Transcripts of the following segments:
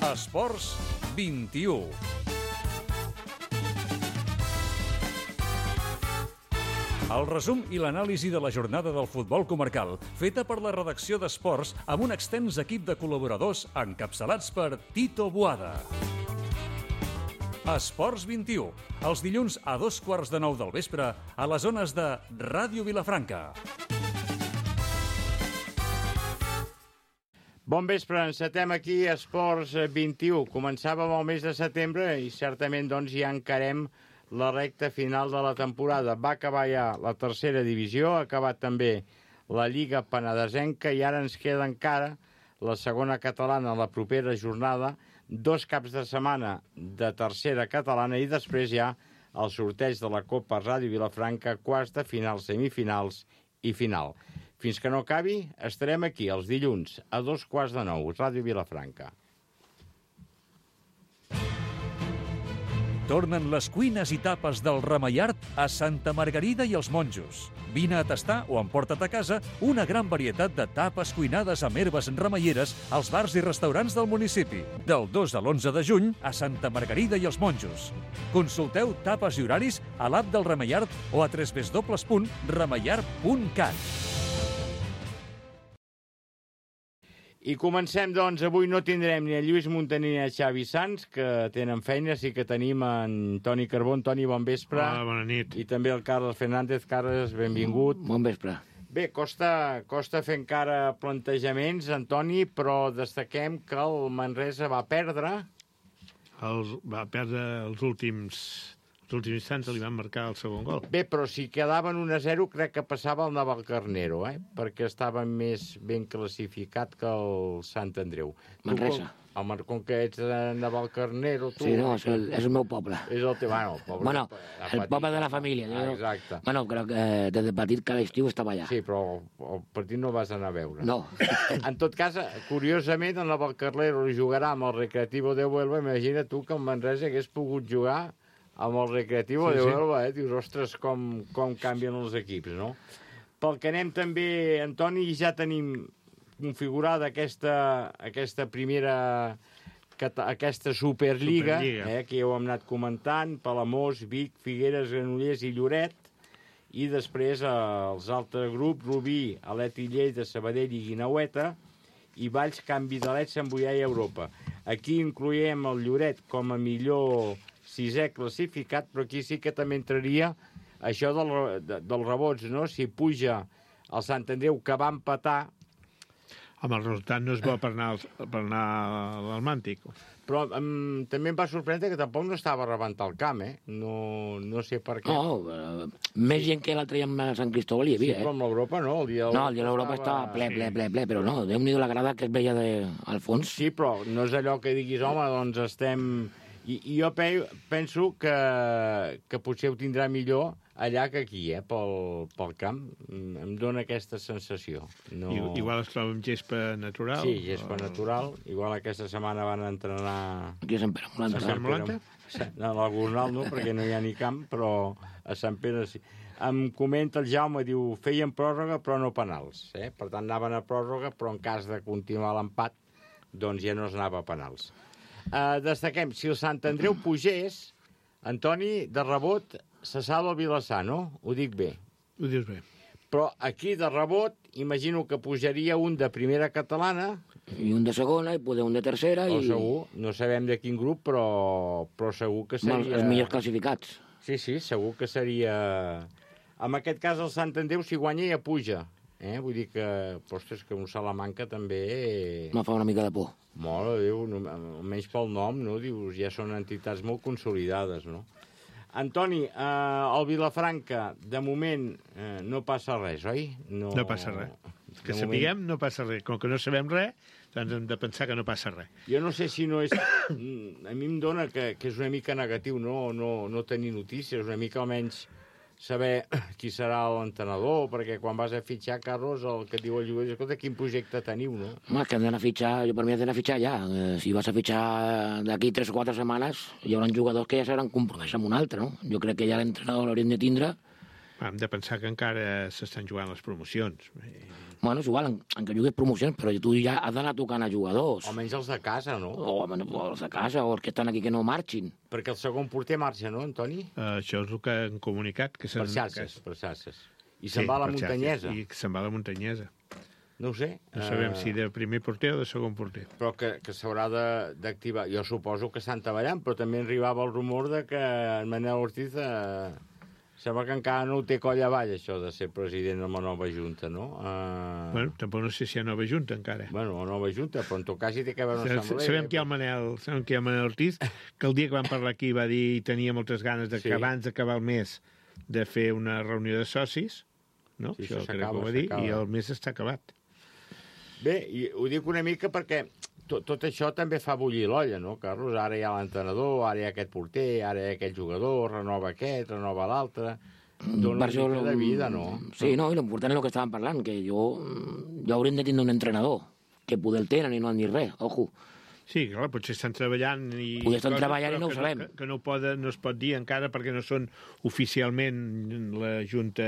Esports 21. El resum i l'anàlisi de la jornada del futbol comarcal, feta per la redacció d'Esports amb un extens equip de col·laboradors encapçalats per Tito Boada. Esports 21, els dilluns a 8:15 del vespre a les zones de Ràdio Vilafranca. Bon vespre, encetem aquí Esports 21. Començàvem el mes de setembre i certament doncs ja encarem la recta final de la temporada. Va acabar ja la tercera divisió, ha acabat també la Lliga Penedesenca i ara ens queda encara la segona catalana la propera jornada, 2 caps de setmana de tercera catalana i després ja el sorteig de la Copa Ràdio Vilafranca, quarts de final, semifinals i final. Fins que no acabi, estarem aquí els dilluns a 8:15, Ràdio Vilafranca. Tornen les cuines i tapes del Remeiart a Santa Margarida i els Monjos. Vine a tastar o emporta't a casa una gran varietat de tapes cuinades amb herbes remeieres als bars i restaurants del municipi. Del 2 a l'11 de juny a Santa Margarida i els Monjos. Consulteu tapes i horaris a l'app del Remeiart o a www.remeiart.cat. I comencem, doncs, avui no tindrem ni a Lluís Muntaner ni a Xavi Sans, que tenen feina, sí que tenim en Toni Carbó. Toni, bon vespre. Hola, bona nit. I també el Carles Fernández. Carles, benvingut. Bon vespre. Bé, costa fer encara plantejaments, Antoni, però destaquem que el Manresa va perdre. Va perdre els últims instants, li van marcar el segon gol. Bé, però si quedaven 1-0 crec que passava el Navalcarnero, perquè estava més ben classificat que el Sant Andreu. Manresa. Com que ets de Navalcarnero, tu... Sí, no, és el meu poble. És el teu, bueno, el poble de la família. Exacte. Bueno, crec que des de petit cada estiu estava allà. Sí, però el partit no vas anar a veure. No. En tot cas, curiosament, el Navalcarnero jugarà amb el Recreativo de Huelva. Imagina tu que el Manresa hagués pogut jugar amb el Recreativo de Huelva, Dius, ostres, com canvien els equips, no? Pel que anem també, Antoni, ja tenim configurada aquesta primera, aquesta Superliga, que ja ho hem anat comentant, Palamós, Vic, Figueres, Granollers i Lloret, i després els altres grups, Rubí, Alet i Lleida, Sabadell i Guinaueta, i Valls, Can Vidalet, Sant Boià i Europa. Aquí incloem el Lloret com a millor 6è classificat, però aquí sí que també entraria això dels rebots, no? Si puja el Sant Andreu, que va empatar... Amb el resultat no és bo per anar al Màntic. Però també em va sorprendre que tampoc no estava a rebentar el camp, No sé per què. No, més gent que l'altre dia amb Sant Cristóbal hi havia, Sí, però amb l'Europa no. El dia de l'Europa estava ple, però no, Déu-n'hi-do la grada que es veia al fons. Sí, però no és allò que diguis, home, doncs estem... I jo penso que potser ho tindrà millor allà que aquí, pel camp. Em dóna aquesta sensació. No... Igual es troba amb gespa natural. Sí, gespa natural. Igual aquesta setmana van entrenar... Aquí a Sant Pere Molanta. A Sant Molanta? No, a la Gornal no, perquè no hi ha ni camp, però a Sant Pere sí. Em comenta el Jaume, diu, feien pròrroga però no penals. Per tant, anaven a pròrroga, però en cas de continuar l'empat, doncs ja no es anava a penals. Destaquem, si el Sant Andreu pugés, Antoni, de rebot, se salva el Vilassar, no? Ho dic bé. Ho dius bé. Però aquí, de rebot, imagino que pujaria un de primera catalana... I un de segona, i poder un de tercera... O segur, no sabem de quin grup, però segur que seria... Els millors classificats. Sí, segur que seria... En aquest cas, el Sant Andreu, si guanya, ja puja. Vull dir que, ostres, que un Salamanca també... Me fa una mica de por. Mare de Déu, almenys pel nom, no? Dius, ja són entitats molt consolidades, no? Antoni, el Vilafranca, de moment, no passa res, oi? No passa res. Que sapiguem, no passa res. Com que no sabem res, doncs hem de pensar que no passa res. Jo no sé si no és... A mi em dona que és una mica negatiu no tenir notícies, una mica almenys saber qui serà l'entrenador, perquè quan vas a fitxar, Carlos, el que et diu el jugador, escolta, quin projecte teniu, no? Home, que hem d'anar a fitxar, jo per mi hem d'anar a fitxar ja. Si vas a fitxar d'aquí 3 o 4 setmanes, hi haurà jugadors que ja s'hauran compromès amb un altre, no? Jo crec que ja l'entrenador l'haurem de tindre Hem de pensar que encara s'estan jugant les promocions. Bueno, és igual, encara jugues promocions, però tu ja has d'anar tocant a jugadors. Almenys els de casa, no? O els de casa, o els que estan aquí que no marxin. Perquè el segon porter marxa, no, Antoni? Això és el que han comunicat. Que per xarxes. I se'n va a la Muntanyesa. I se'n va a la Muntanyesa. No ho sé. No sabem si de primer porter o de segon porter. Però que s'haurà d'activar. Jo suposo que estan treballant, però també arribava el rumor de que en Manel Ortiz sembla que encara no ho té coll avall, això de ser president de la nova junta, no? Bueno, tampoc no sé si hi ha nova junta encara. Bueno, la nova junta, però en tot cas hi té que haver una assemblea. Sabem que hi ha el Manel Ortiz, que el dia que vam parlar aquí va dir i tenia moltes ganes de que abans d'acabar el mes de fer una reunió de socis, no? Sí, això crec que ho va dir, i el mes està acabat. Bé, i ho dic una mica perquè tot això també fa bullir l'olla, no, Carlos? Ara hi ha l'entrenador, ara hi ha aquest porter, ara hi ha aquest jugador, renova aquest, renova l'altre. Dona una mica de vida, no? Sí, no, i l'important és el que estàvem parlant, que ja haurem de tindre un entrenador, que poder el tenen i no han dit res, ojo. Sí, clar, potser estan treballant i... Potser estan treballant i no ho sabem. Que no es pot dir encara perquè no són oficialment la Junta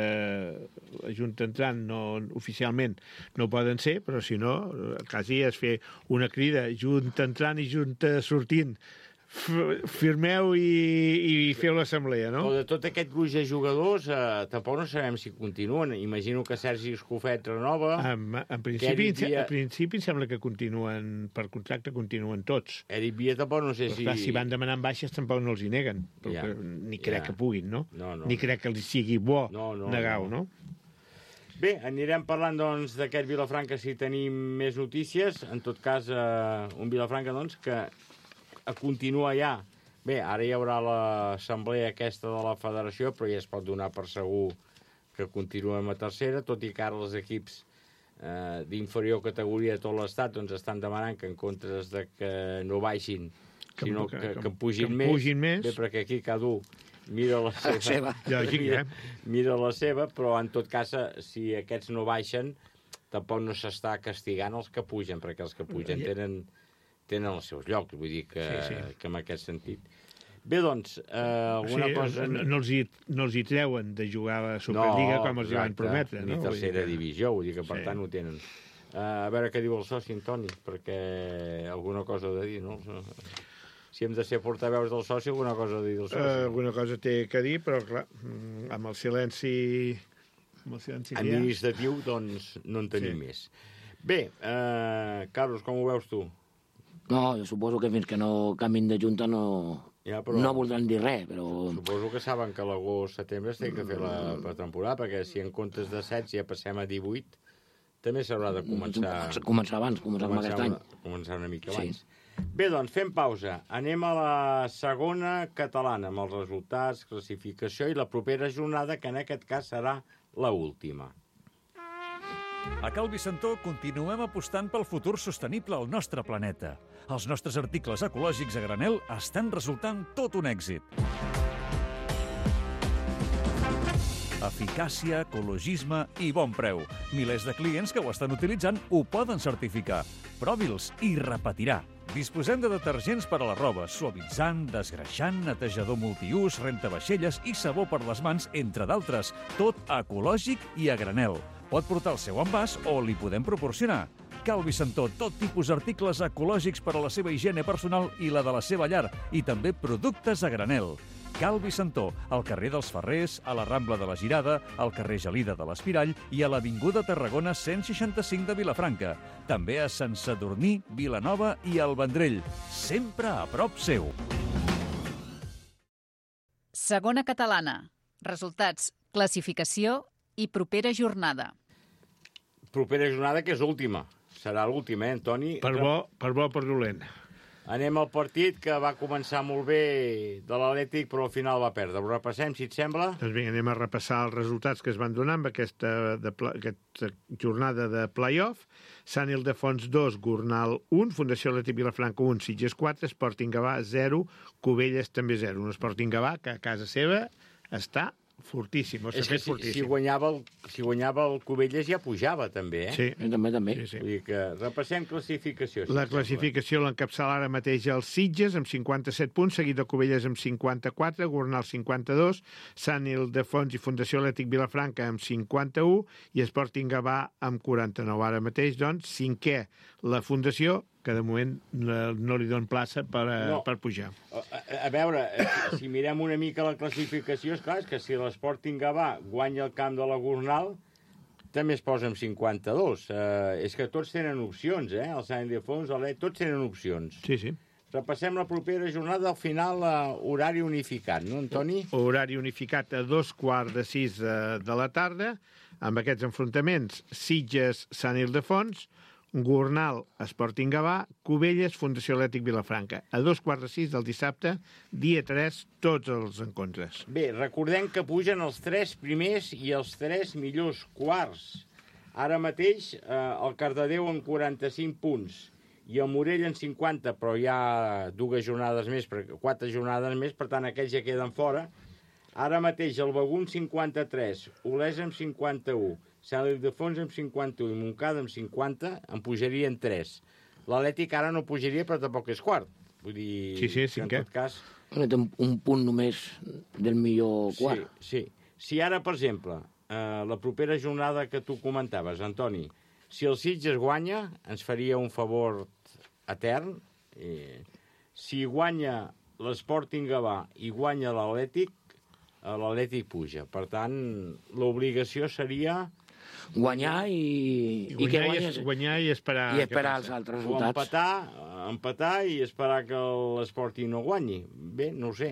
entrant, oficialment no poden ser, però si no, quasi és fer una crida, Junta entrant i Junta sortint. Firmeu i feu l'assemblea, no? Però de tot aquest gruix de jugadors tampoc no sabem si continuen. Imagino que Sergi Escofet renova. En principi sembla que continuen, per contracte continuen tots. Eric Villa tampoc no sé si... Clar, si van demanant baixes tampoc no els hi neguen, ni crec que puguin, no? Ni crec que els sigui bo negar-ho, no? Bé, anirem parlant, doncs, d'aquest Vilafranca si tenim més notícies. En tot cas, un Vilafranca, doncs, que continua ja. Bé, ara hi haurà l'assemblea aquesta de la federació, però ja es pot donar per segur que continuem a tercera, tot i que ara els equips d'inferior categoria de tot l'estat doncs estan demanant que en comptes de que no baixin, sinó que pugin més. Bé, perquè aquí cada un mira la seva. Mira la seva, però en tot cas, si aquests no baixen, tampoc no s'està castigant els que pugen, perquè els que pugen tenen els seus llocs, vull dir que en aquest sentit. Bé, doncs, alguna cosa... No els hi treuen de jugar a la Superliga com els hi van prometre. Ni tercera divisió, vull dir que per tant ho tenen. A veure què diu el soci, Antoni, perquè alguna cosa ha de dir, no? Si hem de ser portaveus del soci, alguna cosa ha de dir del soci. Alguna cosa té que dir, però clar, amb el silenci... administratiu, doncs no en tenim més. Bé, Carlos, com ho veus tu? No, jo suposo que fins que no canvin de junta no voldran dir res, però... Suposo que saben que a l'agost-setembre es té que fer la pretemporada, perquè si en comptes de 16 ja passem a 18, també s'haurà de començar... Començar abans, començar com aquest any. Començar una mica abans. Bé, doncs, fem pausa. Anem a la segona catalana, amb els resultats, classificació i la propera jornada, que en aquest cas serà l'última. A Cal Vicentó continuem apostant pel futur sostenible al nostre planeta. Els nostres articles ecològics a granel estan resultant tot un èxit. Eficàcia, ecologisme i bon preu. Milers de clients que ho estan utilitzant ho poden certificar. Provi'ls i repetirà. Disposem de detergents per a la roba, suavitzant, desgreixant, netejador multiús, rentavaixelles i sabó per les mans, entre d'altres. Tot ecològic i a granel. Pot portar el seu envàs o li podem proporcionar. Cal Vicentó, tot tipus d'articles ecològics per a la seva higiene personal i la de la seva llar, i també productes a granel. Cal Vicentó, al carrer dels Ferrers, a la Rambla de la Girada, al carrer Gelida de l'Espirall i a l'Avinguda Tarragona 165 de Vilafranca. També a Sant Sadurní, Vilanova i el Vendrell. Sempre a prop seu. Segona catalana. Resultats, classificació i propera jornada. Propera jornada que és última. Serà l'última, Antoni? Per bo, per dolent. Anem al partit que va començar molt bé de l'Atlètic, però al final va perdre. Ho repassem, si et sembla? Doncs bé, anem a repassar els resultats que es van donar amb aquesta jornada de play-off. Sant Ildefons 2, Gornal 1, Fundació Atlètic Vilafranca 1, Sitges 4, Sporting Gavà 0, Cubelles també 0. Un Sporting Gavà que a casa seva està fortíssim. És que si guanyava el Cubelles ja pujava, també, eh? Sí. També. Sí. Vull dir que repassem classificació. La classificació l'encapçala ara mateix el Sitges, amb 57 punts, seguit de Cubelles amb 54, Gornal 52, Sant Ildefons i Fundació Atlètic Vilafranca amb 51 i Sporting Gavà amb 49. Ara mateix, doncs, cinquè la Fundació, que de moment no li donen plaça per pujar. A veure, si mirem una mica la classificació, és clar, és que si l'Sporting Gavà guanya el camp de la Gornal, també es posa amb 52. És que tots tenen opcions, eh? El Sant Ildefons, tots tenen opcions. Sí. Repassem la propera jornada, al final horari unificat, no, Antoni? Horari unificat a 5:15 de la tarda, amb aquests enfrontaments Sitges-Sant Ildefons, Gornal, Sporting Gavà, Cubelles, Fundació Atlètic Vilafranca. A 5:15 del dissabte, dia 3, tots els encontres. Bé, recordem que pugen els 3 primers i els 3 millors quarts. Ara mateix el Cardedeu amb 45 punts i el Morell en 50, però hi ha 4 jornades més, per tant aquells ja queden fora. Ara mateix el Begur amb 53, Olesa amb 51, Sant Ildefons amb 51 i Montcada amb 50, en pujarien 3. L'Atlètic ara no pujaria, però tampoc és quart. Vull dir, sí, que en tot cas... Té un punt només del millor quart. Sí. Si ara, per exemple, la propera jornada que tu comentaves, Antoni, si el Sitges guanya, ens faria un favor etern. Si guanya l'Sporting Gavà i guanya l'Atlètic puja. Per tant, l'obligació seria... Guanyar i guanyar i esperar els altres resultats. O empatar i esperar que l'Sporting no guanyi. Bé, no ho sé.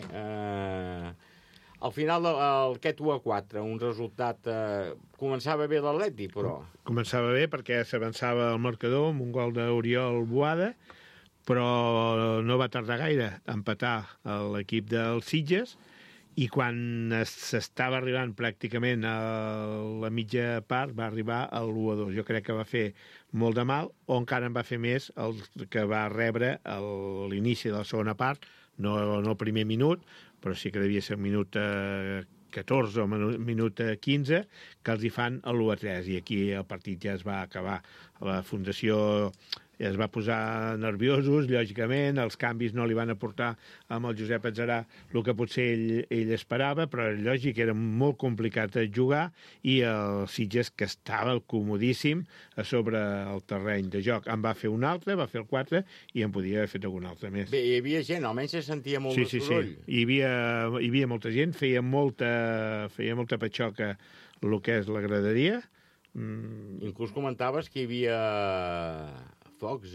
Al final, aquest 1-4, un resultat... Començava bé l'Atlètic, però... Començava bé perquè s'avançava el marcador amb un gol d'Oriol Boada, però no va tardar gaire a empatar l'equip del Sitges, i quan s'estava arribant pràcticament a la mitja part va arribar a l'1-2. Jo crec que va fer molt de mal, o encara en va fer més el que va rebre a l'inici de la segona part, no el primer minut, però sí que devia ser el minut 14 o minut 15, que els hi fan l'1-3, i aquí el partit ja es va acabar. La Fundació es va posar nerviosos, lògicament, els canvis no li van aportar amb el Josep Atzarà el que potser ell esperava, però lògic, era molt complicat de jugar, i el Sitges, que estava comodíssim a sobre el terreny de joc, en va fer un altre, va fer el 4, i en podia haver fet algun altre més. Bé, hi havia gent, almenys se sentia molt de soroll. Sí. Hi havia molta gent, feia molta patxoca el que és la graderia. Inclús comentaves que hi havia... focs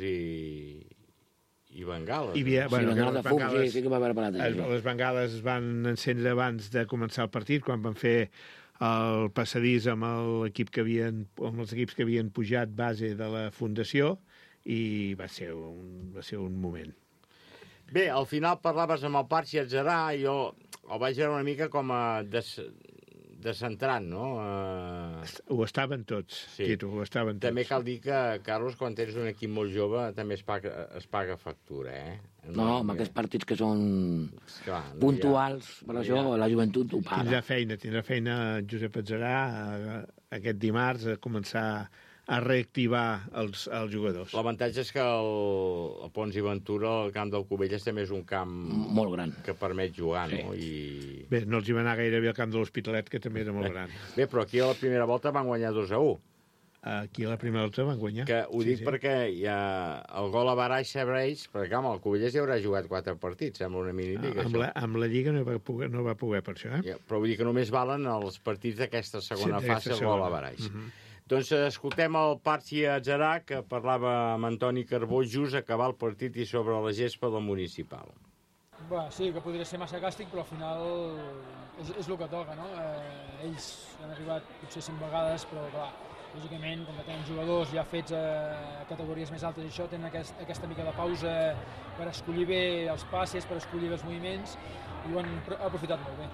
i bengales. Bengales de fum, sí que va haver parat. Les bengales es van encendre abans de començar el partit, quan van fer el passadís amb els equips que havien pujat base de la Fundació, i va ser un moment. Bé, al final parlaves amb el Parxi Atzarà, i jo el vaig veure una mica com a descentrant, no? Ho estaven tots, sí. Tito, ho estaven tots. També cal dir que, Carlos, quan tens un equip molt jove, també es paga factura, eh? No, amb aquests partits que són puntuals, per això la joventut ho paga. Tindrà feina Josep Atzarà aquest dimarts a començar a reactivar els jugadors. L'avantatge és que el Pons i Ventura, el camp del Cubelles, també és un camp molt gran que permet jugar, sí. No? Bé, no els hi va anar gaire bé al camp de l'Hospitalet, que també era molt gran. Bé, però aquí a la primera volta van guanyar 2-1. Aquí a la primera volta van guanyar. Que ho dic perquè hi ha el gol a baraix s'abreix, perquè el Cubelles ja haurà jugat 4 partits, sembla una mini-lliga. Amb la Lliga no va poder per això, eh? Ja, però vull dir que només valen els partits d'aquesta segona fase, el gol a baraix. Doncs escoltem el Parxi Atzarà, que parlava amb Antoni Carbó just a acabar el partit i sobre la gespa del Municipal. Sí, que podria ser massa càstig, però al final és el que toca, no? Ells han arribat potser 5 vegades, però clar, lògicament, com que tenen jugadors ja fets a categories més altes i això, tenen aquesta mica de pausa per escollir bé els passes, per escollir bé els moviments, i ho han aprofitat molt bé.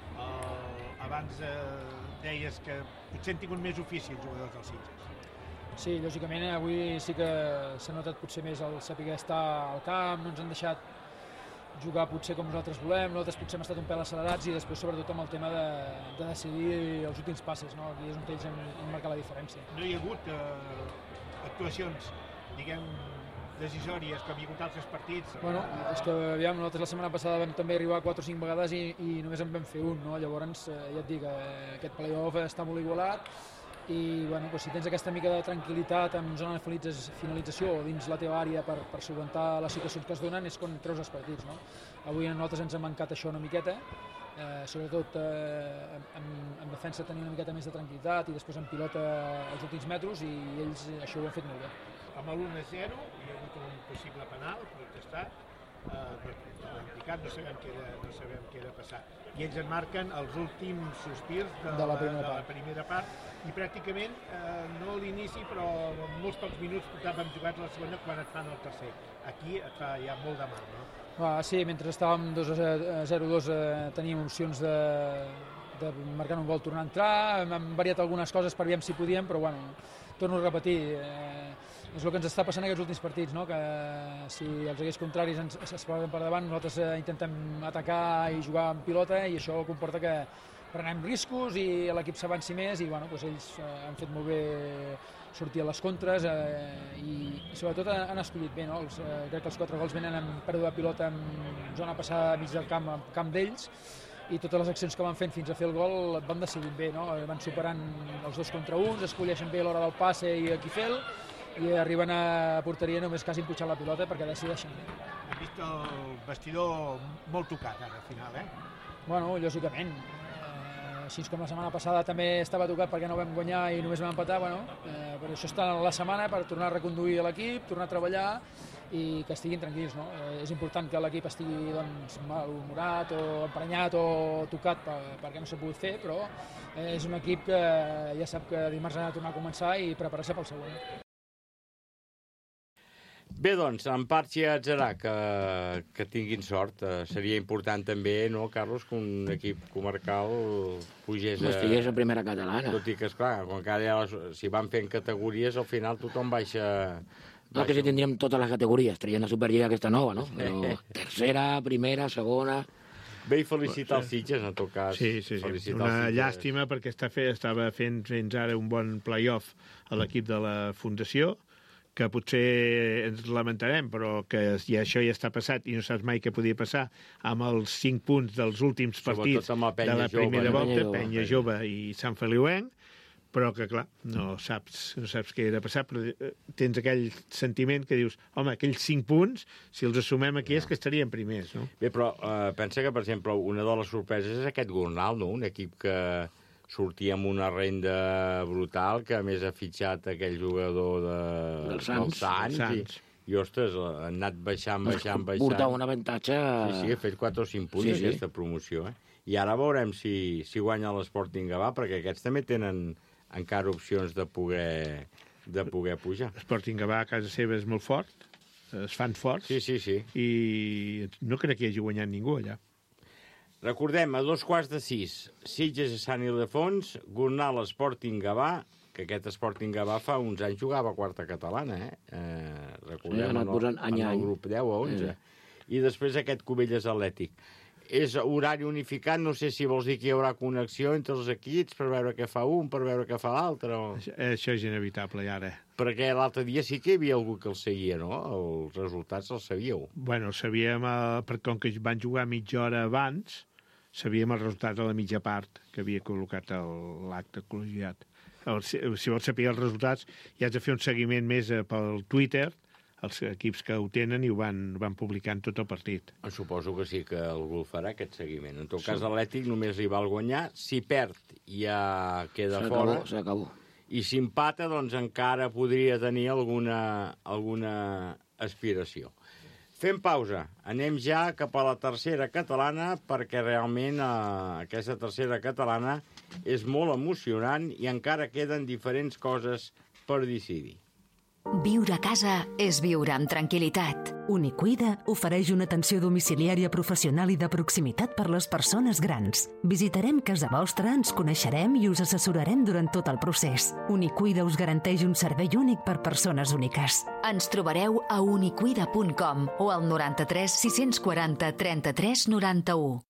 Abans deies que potser han tingut més ofici els jugadors dels Sitges. Sí, lògicament avui sí que s'ha notat potser més el saber estar al camp, no ens han deixat jugar potser com nosaltres volem, nosaltres potser hem estat un pèl accelerats i després sobretot amb el tema de decidir els últims passes, no? Aquí és on ells han marcat la diferència. No hi ha hagut actuacions, diguem, decisòries, com hi ha hagut altres partits? Bueno, és que aviam, nosaltres la setmana passada vam també arribar 4 o 5 vegades i només en vam fer un, no? Llavors, ja et dic, aquest play-off està molt igualat i bueno, doncs si tens aquesta mica de tranquil·litat en zona de finalització o dins la teva àrea per solventar les situacions que es donen és quan treus els partits, no? Avui a nosaltres ens ha mancat això una miqueta, sobretot en defensa tenir una miqueta més de tranquil·litat i després en pilota els últims metres i ells això ho han fet molt bé. Amb l'1-0 hi ha hagut un possible penal protestat, no sabem què era passar. I ells en marquen els últims sospirs de la primera part i pràcticament no a l'inici però en molts pocs minuts portàvem jugat la segona quan et fan el tercer. Aquí et fa ja molt de mal, no? Sí, mentre estàvem 2-0-2 teníem opcions de marcar un gol tornar a entrar, hem variat algunes coses per veure si podíem, però bueno, torno a repetir, és el que ens està passant en aquests últims partits, no? Que si els equips contraris es posen per davant, nosaltres intentem atacar i jugar amb pilota i això comporta que prenem riscos i l'equip s'avanci més i bueno, doncs ells han fet molt bé sortir a les contres i sobretot han escollit bé, no? Crec que els 4 gols venen amb pèrdua de pilota en zona passada mig del camp d'ells i totes les accions que van fent fins a fer el gol van decidint bé, no? Van superant els 2 contra 1, escolleixen bé a l'hora del passe i a qui fer-lo i arriben a porteria només quasi empuixant la pilota perquè decideixen. Hem vist el vestidor molt tocat ara al final, Bueno, lògicament. Així com la setmana passada també estava tocat perquè no vam guanyar i només vam empatar, bueno, per això està la setmana per tornar a reconduir l'equip, tornar a treballar i que estiguin tranquils, no? És important que l'equip estigui doncs, malhumorat o emprenyat o tocat perquè no s'ha pogut fer, però és un equip que ja sap que dimarts ha de tornar a començar i preparar-se pel següent. Bé, doncs, en part si atzarà que tinguin sort. Seria important també, no, Carlos, que un equip comarcal pugés estigués a primera catalana. Tot i que, esclar, quan si van fent categories, al final tothom baixa... No, que si tindríem totes les categories, traient la Superliga aquesta nova, no? Però tercera, primera, segona... Bé, i felicitar els Sitges, en tot cas. Sí. Una llàstima perquè estava fent fins ara un bon play-off a l'equip de la Fundació, que potser ens lamentarem, però que això ja està passat i no saps mai què podia passar amb els 5 punts dels últims partits de la primera volta, Penya Jove i Sant Feliuenc, però que, clar, no saps què era passar, però tens aquell sentiment que dius, home, aquells 5 punts, si els assumem aquí és que estarien primers, no? Bé, però pensa que, per exemple, una de les sorpreses és aquest Gornal, no? Un equip que sortia amb una renda brutal, que a més ha fitxat aquell jugador dels Sants. I, ostres, ha anat baixant. Portava un avantatge... Sí, ha fet 4 o 5 punts aquesta promoció. I ara veurem si guanya l'Sporting Gavà, perquè aquests també tenen encara opcions de poder pujar. L'Sporting Gavà a casa seva és molt fort, es fan forts. Sí. I no crec que hi hagi guanyat ningú allà. Recordem, a 2:45, Sitges a Sant Ildefons, Gornal Sporting Gavà, que aquest Sporting Gavà fa uns anys jugava a quarta catalana, recordem, en el grup 10 o 11. I després aquest Cubelles Atlètic. És horari unificat, no sé si vols dir que hi haurà connexió entre els equips per veure què fa un, per veure què fa l'altre. Això és inevitable, ara. Perquè l'altre dia sí que hi havia algú que els seguia, no? Els resultats els sabíeu. Bueno, sabíem, perquè com que van jugar mitja hora abans, sabíem els resultats a la mitja part que havia col·locat l'acte col·legiat. Si vols saber els resultats, ja has de fer un seguiment més pel Twitter, els equips que ho tenen i ho van publicant tot el partit. Suposo que sí que algú farà aquest seguiment. En tot cas, l'Atlètic només li val guanyar. Si perd, ja queda fora. S'acabó. I si empata, doncs encara podria tenir alguna aspiració. Fem pausa. Anem ja cap a la tercera catalana, perquè realment aquesta tercera catalana és molt emocionant i encara queden diferents coses per decidir. Viure a casa és viure amb tranquil·litat. Unicuida ofereix una atenció domiciliària professional i de proximitat per les persones grans. Visitarem casa vostra, ens coneixerem i us assessorarem durant tot el procés. Unicuida us garanteix un servei únic per persones úniques. Ens trobareu a unicuida.com o al 93 640 33 91.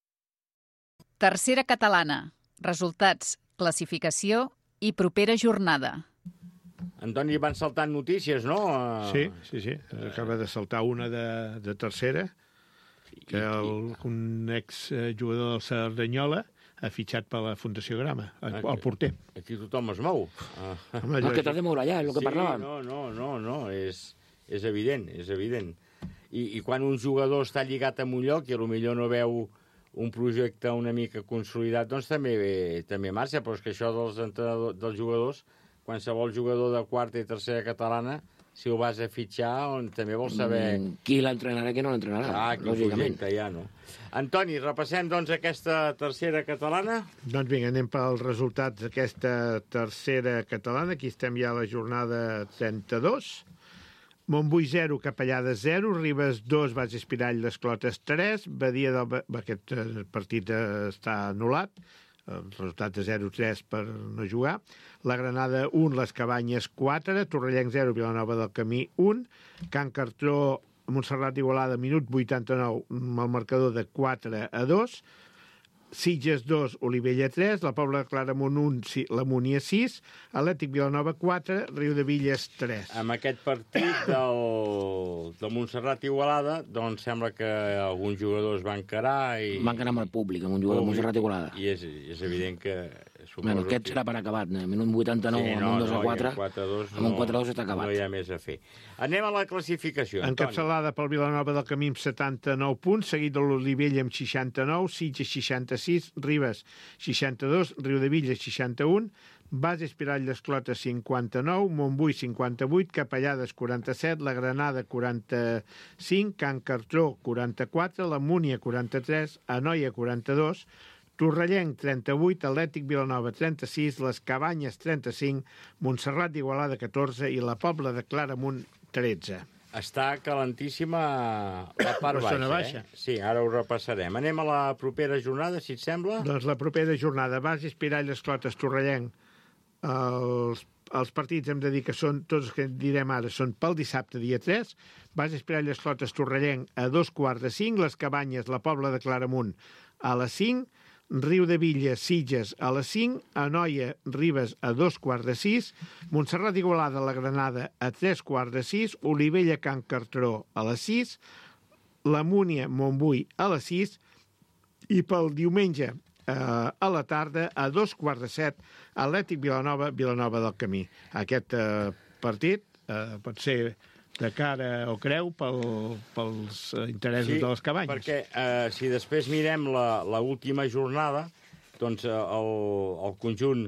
Tercera catalana. Resultats, classificació i propera jornada. Antoni, van saltant notícies, no? Sí. Acaba de saltar una de tercera, que un exjugador del Cerdanyola ha fitxat per la Fundació Grama, el porter. Aquí tothom es mou. No, que t'has de moure allà, és el que parlàvem. No, és evident, és evident. I quan un jugador està lligat a un lloc i potser no veu un projecte una mica consolidat, doncs també marxa, però és que això dels jugadors, qualsevol jugador de quarta i tercera catalana, si ho vas a fitxar, també vols saber... Qui l'entrenarà, qui no l'entrenarà, lògicament. Ja, no. Antoni, repassem, doncs, aquesta tercera catalana? Doncs vinga, anem pels resultats d'aquesta tercera catalana. Aquí estem ja a la jornada 32. Montbui 0, Capellada 0, Ribes 2, Baix Espirall, Les Clotes 3, Badia del... Aquest partit està anul·lat, el resultat de 0-3 per no jugar. La Granada 1, Les Cabanyes 4, Torrellenc 0, Vilanova del Camí 1, Can Cartró, Montserrat Igualada, minut 89, amb el marcador de 4-2, Sitges 2, Olivella 3, la Pobla de Claramunt 1, la Múnia 6, Atlètic Vilanova 4, Riudevilles 3. Amb aquest partit de Montserrat Igualada, doncs sembla que alguns jugadors van encarar i... Van encarar amb el públic, amb un jugador de Montserrat Igualada. I és evident que... Bueno, aquest serà per acabat, minut 89, amb un 2-4, amb un 4-2 està acabat. No hi ha més a fer. Anem a la classificació, Antoni. Encapçalada pel Vilanova del Camí amb 79 punts, seguit de l'Olivella amb 69, Sitges 66, Ribes 62, Riudevilles 61, Baix Espirall Les Clotes 59, Montbui 58, Capellades 47, la Granada 45, Can Cartró 44, la Múnia 43, Anoia 42, Torrellenc 38, Atlètic Vilanova 36, Les Cabanyes 35, Montserrat d'Igualada 14 i la Pobla de Claramunt 13. Està calentíssima la part baixa. Sí, ara ho repassarem. Anem a la propera jornada, si et sembla. Doncs la propera jornada, Baix Espirall, Les Clotes, Torrellenc. Els partits hem de dir que són, tots els que direm ara, són pel dissabte, dia 3. Baix Espirall, Les Clotes, Torrellenc a 2:45, Les Cabanyes, la Pobla de Claramunt a les 5, Riudevilles, Sitges a les 5, Anoia, Ribes a 2:45, Montserrat d'Igualada, la Granada a 3:45, Olivella, Can Cartró a les 6, la Múnia, Montbui a les 6 i pel diumenge a la tarda a 2:15, Atlètic Vilanova, Vilanova del Camí. Aquest partit pot ser de cara o creu pels interessos de les Cabanyes. Perquè si després mirem l'última jornada, doncs el conjunt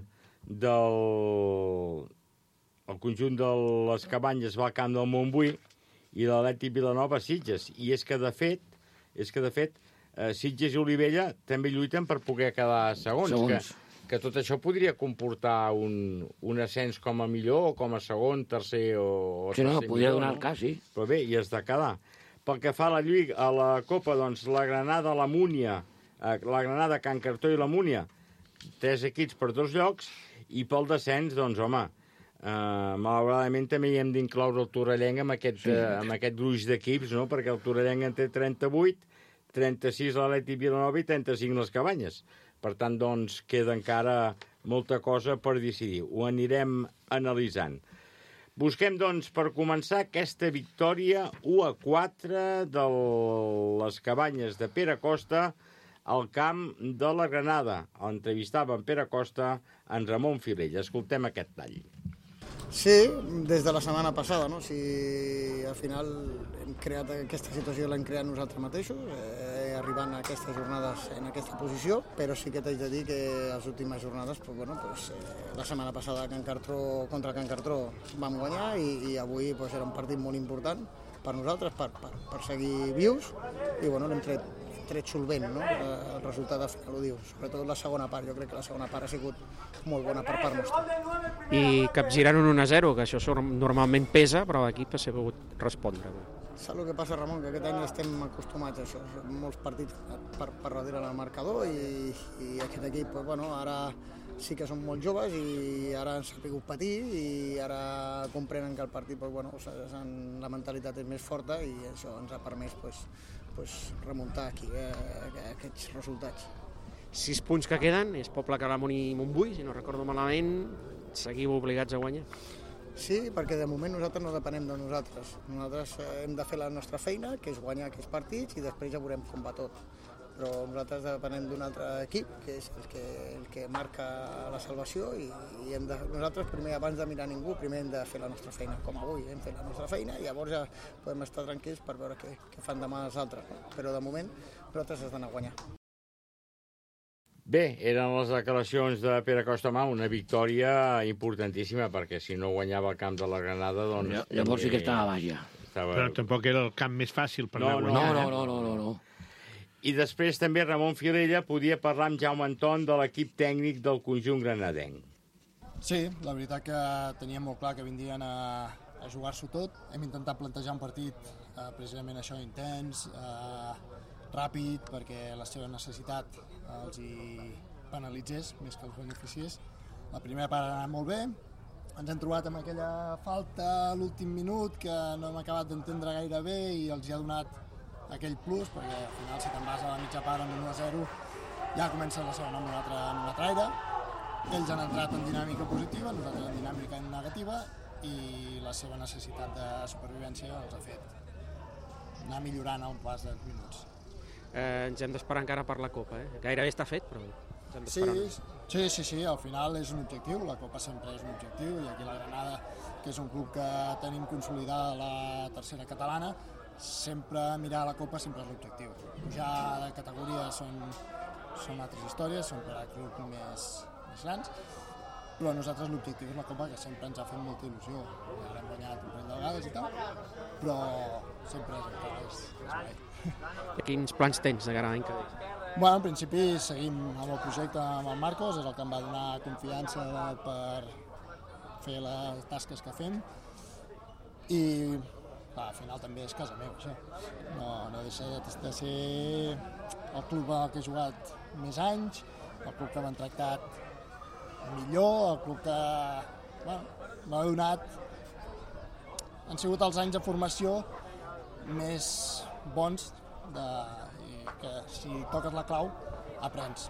de les Cabanyes va al camp del Montbui i l'Atlètic Vilanova a Sitges. I és que de fet Sitges i Olivella també lluiten per poder quedar segons. Que tot això podria comportar un ascens com a millor o com a segon, tercer o sí, no, podria donar el cas, sí. Però bé, i has de quedar. Pel que fa a la Copa, doncs la Granada, la Múnia, la Granada, Can Cartró i la Múnia, 3 equips per 2 llocs, i pel descens, doncs, home, malauradament també hi hem d'incloure el Torrellenc amb aquest gruix d'equips, no? Perquè el Torrellenc en té 38, 36 l'Atlètic Vilanova i 35 les Cabanyes. Per tant, doncs, queda encara molta cosa per decidir. Ho anirem analitzant. Busquem, doncs, per començar, aquesta victòria 1-4 de les Cabanyes de Pere Costa al camp de la Granada. Entrevistava en Pere Costa en Ramon Filell. Escoltem aquest tall. Sí, des de la setmana passada, no? Si al final hem creat aquesta situació, l'hem creat nosaltres mateixos, arribant a aquestes jornades en aquesta posició, però sí que t'haig de dir que les últimes jornades, la setmana passada contra Can Cartró vam guanyar i avui era un partit molt important per nosaltres, per seguir vius, i l'hem tret tret solvent, no? El resultat al final ho diu, sobretot la segona part. Jo crec que la segona part ha sigut molt bona per part nostra. I capgirant un 1-0, que això normalment pesa, però l'equip ha sabut respondre. Saps el que passa, Ramon? Que aquest any estem acostumats a això, molts partits per darrere del marcador i aquest equip, bueno, ara sí que són molt joves i ara han sabut patir i ara comprenen que el partit, bueno, la mentalitat és més forta i això ens ha permès remuntar aquí aquests resultats. 6 punts que queden, és Poble Calamont i Montbui, si no recordo malament, seguiu obligats a guanyar. Sí, perquè de moment nosaltres no depenem de nosaltres. Nosaltres hem de fer la nostra feina, que és guanyar aquests partits, i després ja veurem com va tot. Però nosaltres depenem d'un altre equip, que és el que marca la salvació, i nosaltres primer, abans de mirar ningú, primer hem de fer la nostra feina, com avui hem fet la nostra feina, i llavors ja podem estar tranquils per veure què fan demà els altres. No? Però de moment nosaltres has d'anar a guanyar. Bé, eren les declaracions de Pere Costamà, una victòria importantíssima, perquè si no guanyava el camp de la Granada, doncs... Llavors sí que estava baix, ja. Però tampoc era el camp més fàcil per anar a guanyar. No. I després també Ramon Filella podia parlar amb Jaume Anton de l'equip tècnic del conjunt granadenc. Sí, la veritat que teníem molt clar que vindrien a jugar-s'ho tot. Hem intentat plantejar un partit precisament això, intens, ràpid, perquè la seva necessitat els hi penalitzés més que els beneficiés. La primera part ha anat molt bé, ens hem trobat amb aquella falta a l'últim minut que no hem acabat d'entendre gaire bé i els hi ha donat aquell plus, perquè al final si te'n vas a la mitja part amb 1-0 ja comença la segona amb una traire. Ells han entrat en dinàmica positiva, nosaltres en dinàmica negativa, i la seva necessitat de supervivència els ha fet anar millorant al pas dels minuts. Ens hem d'esperar encara per la Copa, Gairebé està fet, però ens hem d'esperar. Sí, al final és un objectiu, la Copa sempre és un objectiu, i aquí la Granada, que és un club que tenim consolidada a la tercera catalana, sempre mirar la Copa sempre és l'objectiu. Pujar de categoria són altres històries, són per a clubs més grans, però a nosaltres l'objectiu és la Copa, que sempre ens ha fet molta il·lusió. Ja l'hem guanyat un parell de vegades i tal, però sempre és bé. Quins plans tens de cara a l'any que ve? Bueno, en principi seguim amb el projecte amb el Marcos, és el que em va donar confiança per fer les tasques que fem, i al final també és casa meva, això. No deixa de ser el club al que he jugat més anys, el club que m'han tractat millor, el club que m'ha donat... Han sigut els anys de formació més bons i que si toques la clau aprens.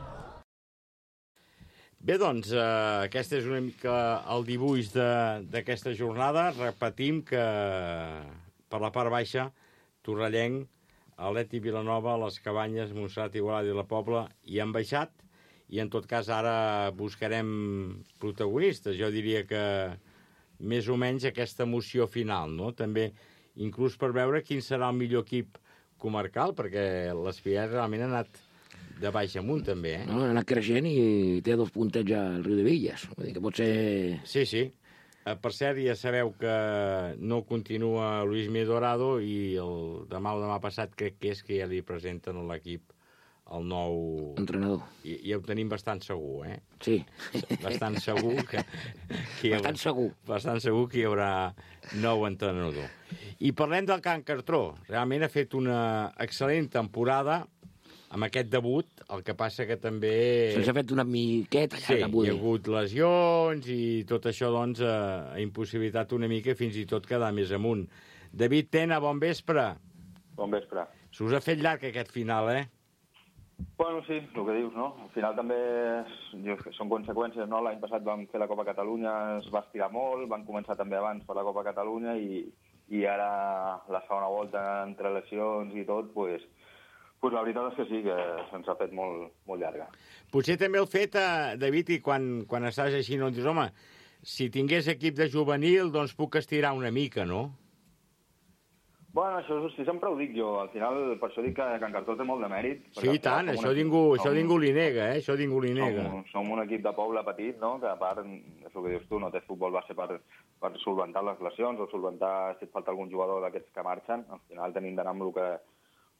Bé, doncs, aquest és una mica el dibuix d'aquesta jornada. Repetim que per la part baixa, Torrellenc, Atleti Vilanova, Les Cabanyes, Montserrat, Igualada i la Pobla hi han baixat, i en tot cas ara buscarem protagonistes. Jo diria que més o menys aquesta emoció final, no? També inclús per veure quin serà el millor equip comarcal, perquè l'Espiar realment ha anat de baix amunt, també, No, ha anat creixent i té 2 puntets ja al Riu de Villas. Vull dir que pot ser... Sí. Per cert, ja sabeu que no continua Luis Dorado i demà o demà passat crec que és que ja li presenten a l'equip el nou... entrenador. I ho tenim bastant segur, Sí. Bastant segur que Bastant segur que hi haurà nou entrenador. I parlem del Can Cartró. Realment ha fet una excel·lent temporada amb aquest debut, el que passa que també... Se'ls ha fet una miqueta llarga, hi ha hagut lesions i tot això, doncs, ha impossibilitat una mica fins i tot quedar més amunt. David Tena, bon vespre. Bon vespre. Se us ha fet llarg aquest final, Bueno, sí, el que dius, no? Al final també són conseqüències, no? L'any passat vam fer la Copa Catalunya, es va estirar molt, van començar també abans per la Copa Catalunya i ara la segona volta entre lesions i tot, pues la veritat és que sí, que se'ns ha fet molt, molt llarga. Potser també el fet, David, i quan estàs així no dius, home, si tingués equip de juvenil, doncs puc estirar una mica, no? Bueno, això sí, sempre ho dic jo. Al final, per això dic que Can Cartró té molt de mèrit. Sí, i tant, això ningú li nega, Això ningú li nega. Som un equip de poble petit, no?, que a part, és el que dius tu, no té futbol base per solventar les lesions o solventar si et falta algun jugador d'aquests que marxen. Al final tenim d'anar amb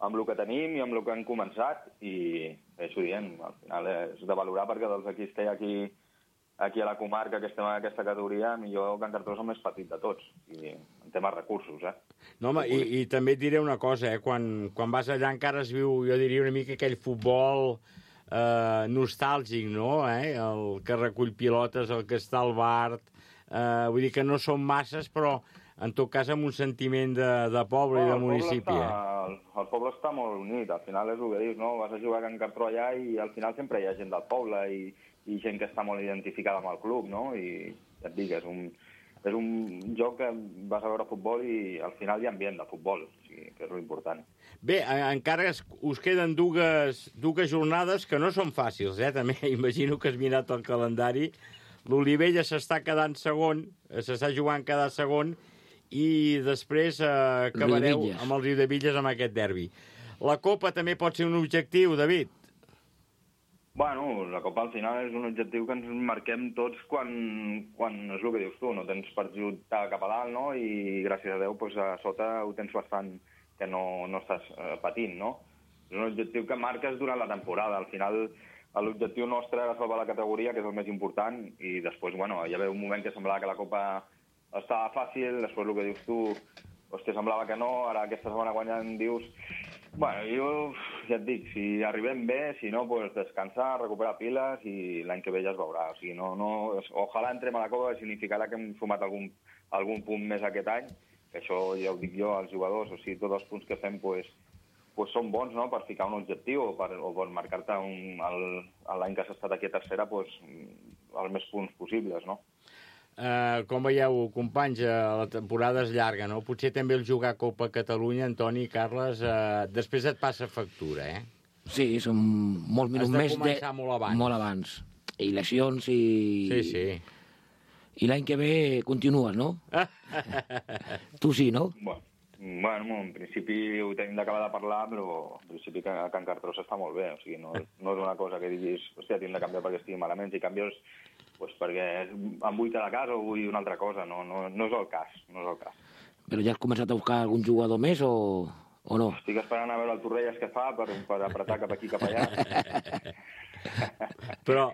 amb el que tenim i amb el que han començat, i això dient, al final és de valorar perquè dels equips que hi ha aquí a la comarca que estem en aquesta categoria, millor Can Cartós el més petit de tots, i en temes recursos, No, home, i també et diré una cosa, quan vas allà encara es viu, jo diria, una mica aquell futbol nostàlgic, no? El que recull pilotes, el que està al bar, vull dir que no són masses, però en tot cas amb un sentiment de poble i de municipi. El poble està molt unit, al final és el que dius, no? Vas a jugar a Can Cartró allà i al final sempre hi ha gent del poble i gent que està molt identificada amb el club, no? I ja et dic, és un joc que vas a veure futbol i al final hi ha ambient de futbol, o sigui, que és l'important. Bé, encara us queden dues jornades que no són fàcils, també imagino que has mirat el calendari. L'Olivella s'està quedant segon, s'està jugant cada segon, i després acabareu amb el Riudebitlles amb aquest derbi. La Copa també pot ser un objectiu, David? Bueno, la Copa al final és un objectiu que ens marquem tots quan és el que dius tu, no tens per lluitar cap a dalt, no? I gràcies a Déu a sota ho tens bastant que no estàs patint, no? És un objectiu que marques durant la temporada. Al final l'objectiu nostre era salvar la categoria, que és el més important, i després, bueno, hi havia un moment que semblava que la Copa estava fàcil, després el que dius tu, hòstia, semblava que no, ara aquesta setmana guanyant dius... Bueno, jo ja et dic, si arribem bé, si no, pues descansar, recuperar piles i l'any que ve ja es veurà. O sigui, ojalà entrem a la Copa, significarà que hem sumat algun punt més aquest any, que això ja ho dic jo als jugadors, o sigui, tots els punts que fem pues són bons, no?, per ficar un objectiu o per marcar-te l'any que has estat aquí a tercera pues, els més punts possibles, no? Com veieu, companys, la temporada és llarga, no? Potser també el jugar Copa Catalunya, Antoni, Carles, després et passa factura, Sí, són molts minuts més... Has de començar molt abans. Molt abans. I lesions i... Sí. I l'any que ve continues, no? Tu sí, no? Bueno, en principi ho tenim d'acabar de parlar, però en principi a Can Cartrós està molt bé. O sigui, no és una cosa que diguis, hòstia, tinc de canviar perquè estigui malament. Si canvies... Pues perquè em vull quedar a casa o vull una altra cosa, no és el cas, Però ja has començat a buscar algun jugador més o no? Estic esperant a veure el Torrelles que fa per apretar cap aquí, cap allà. Però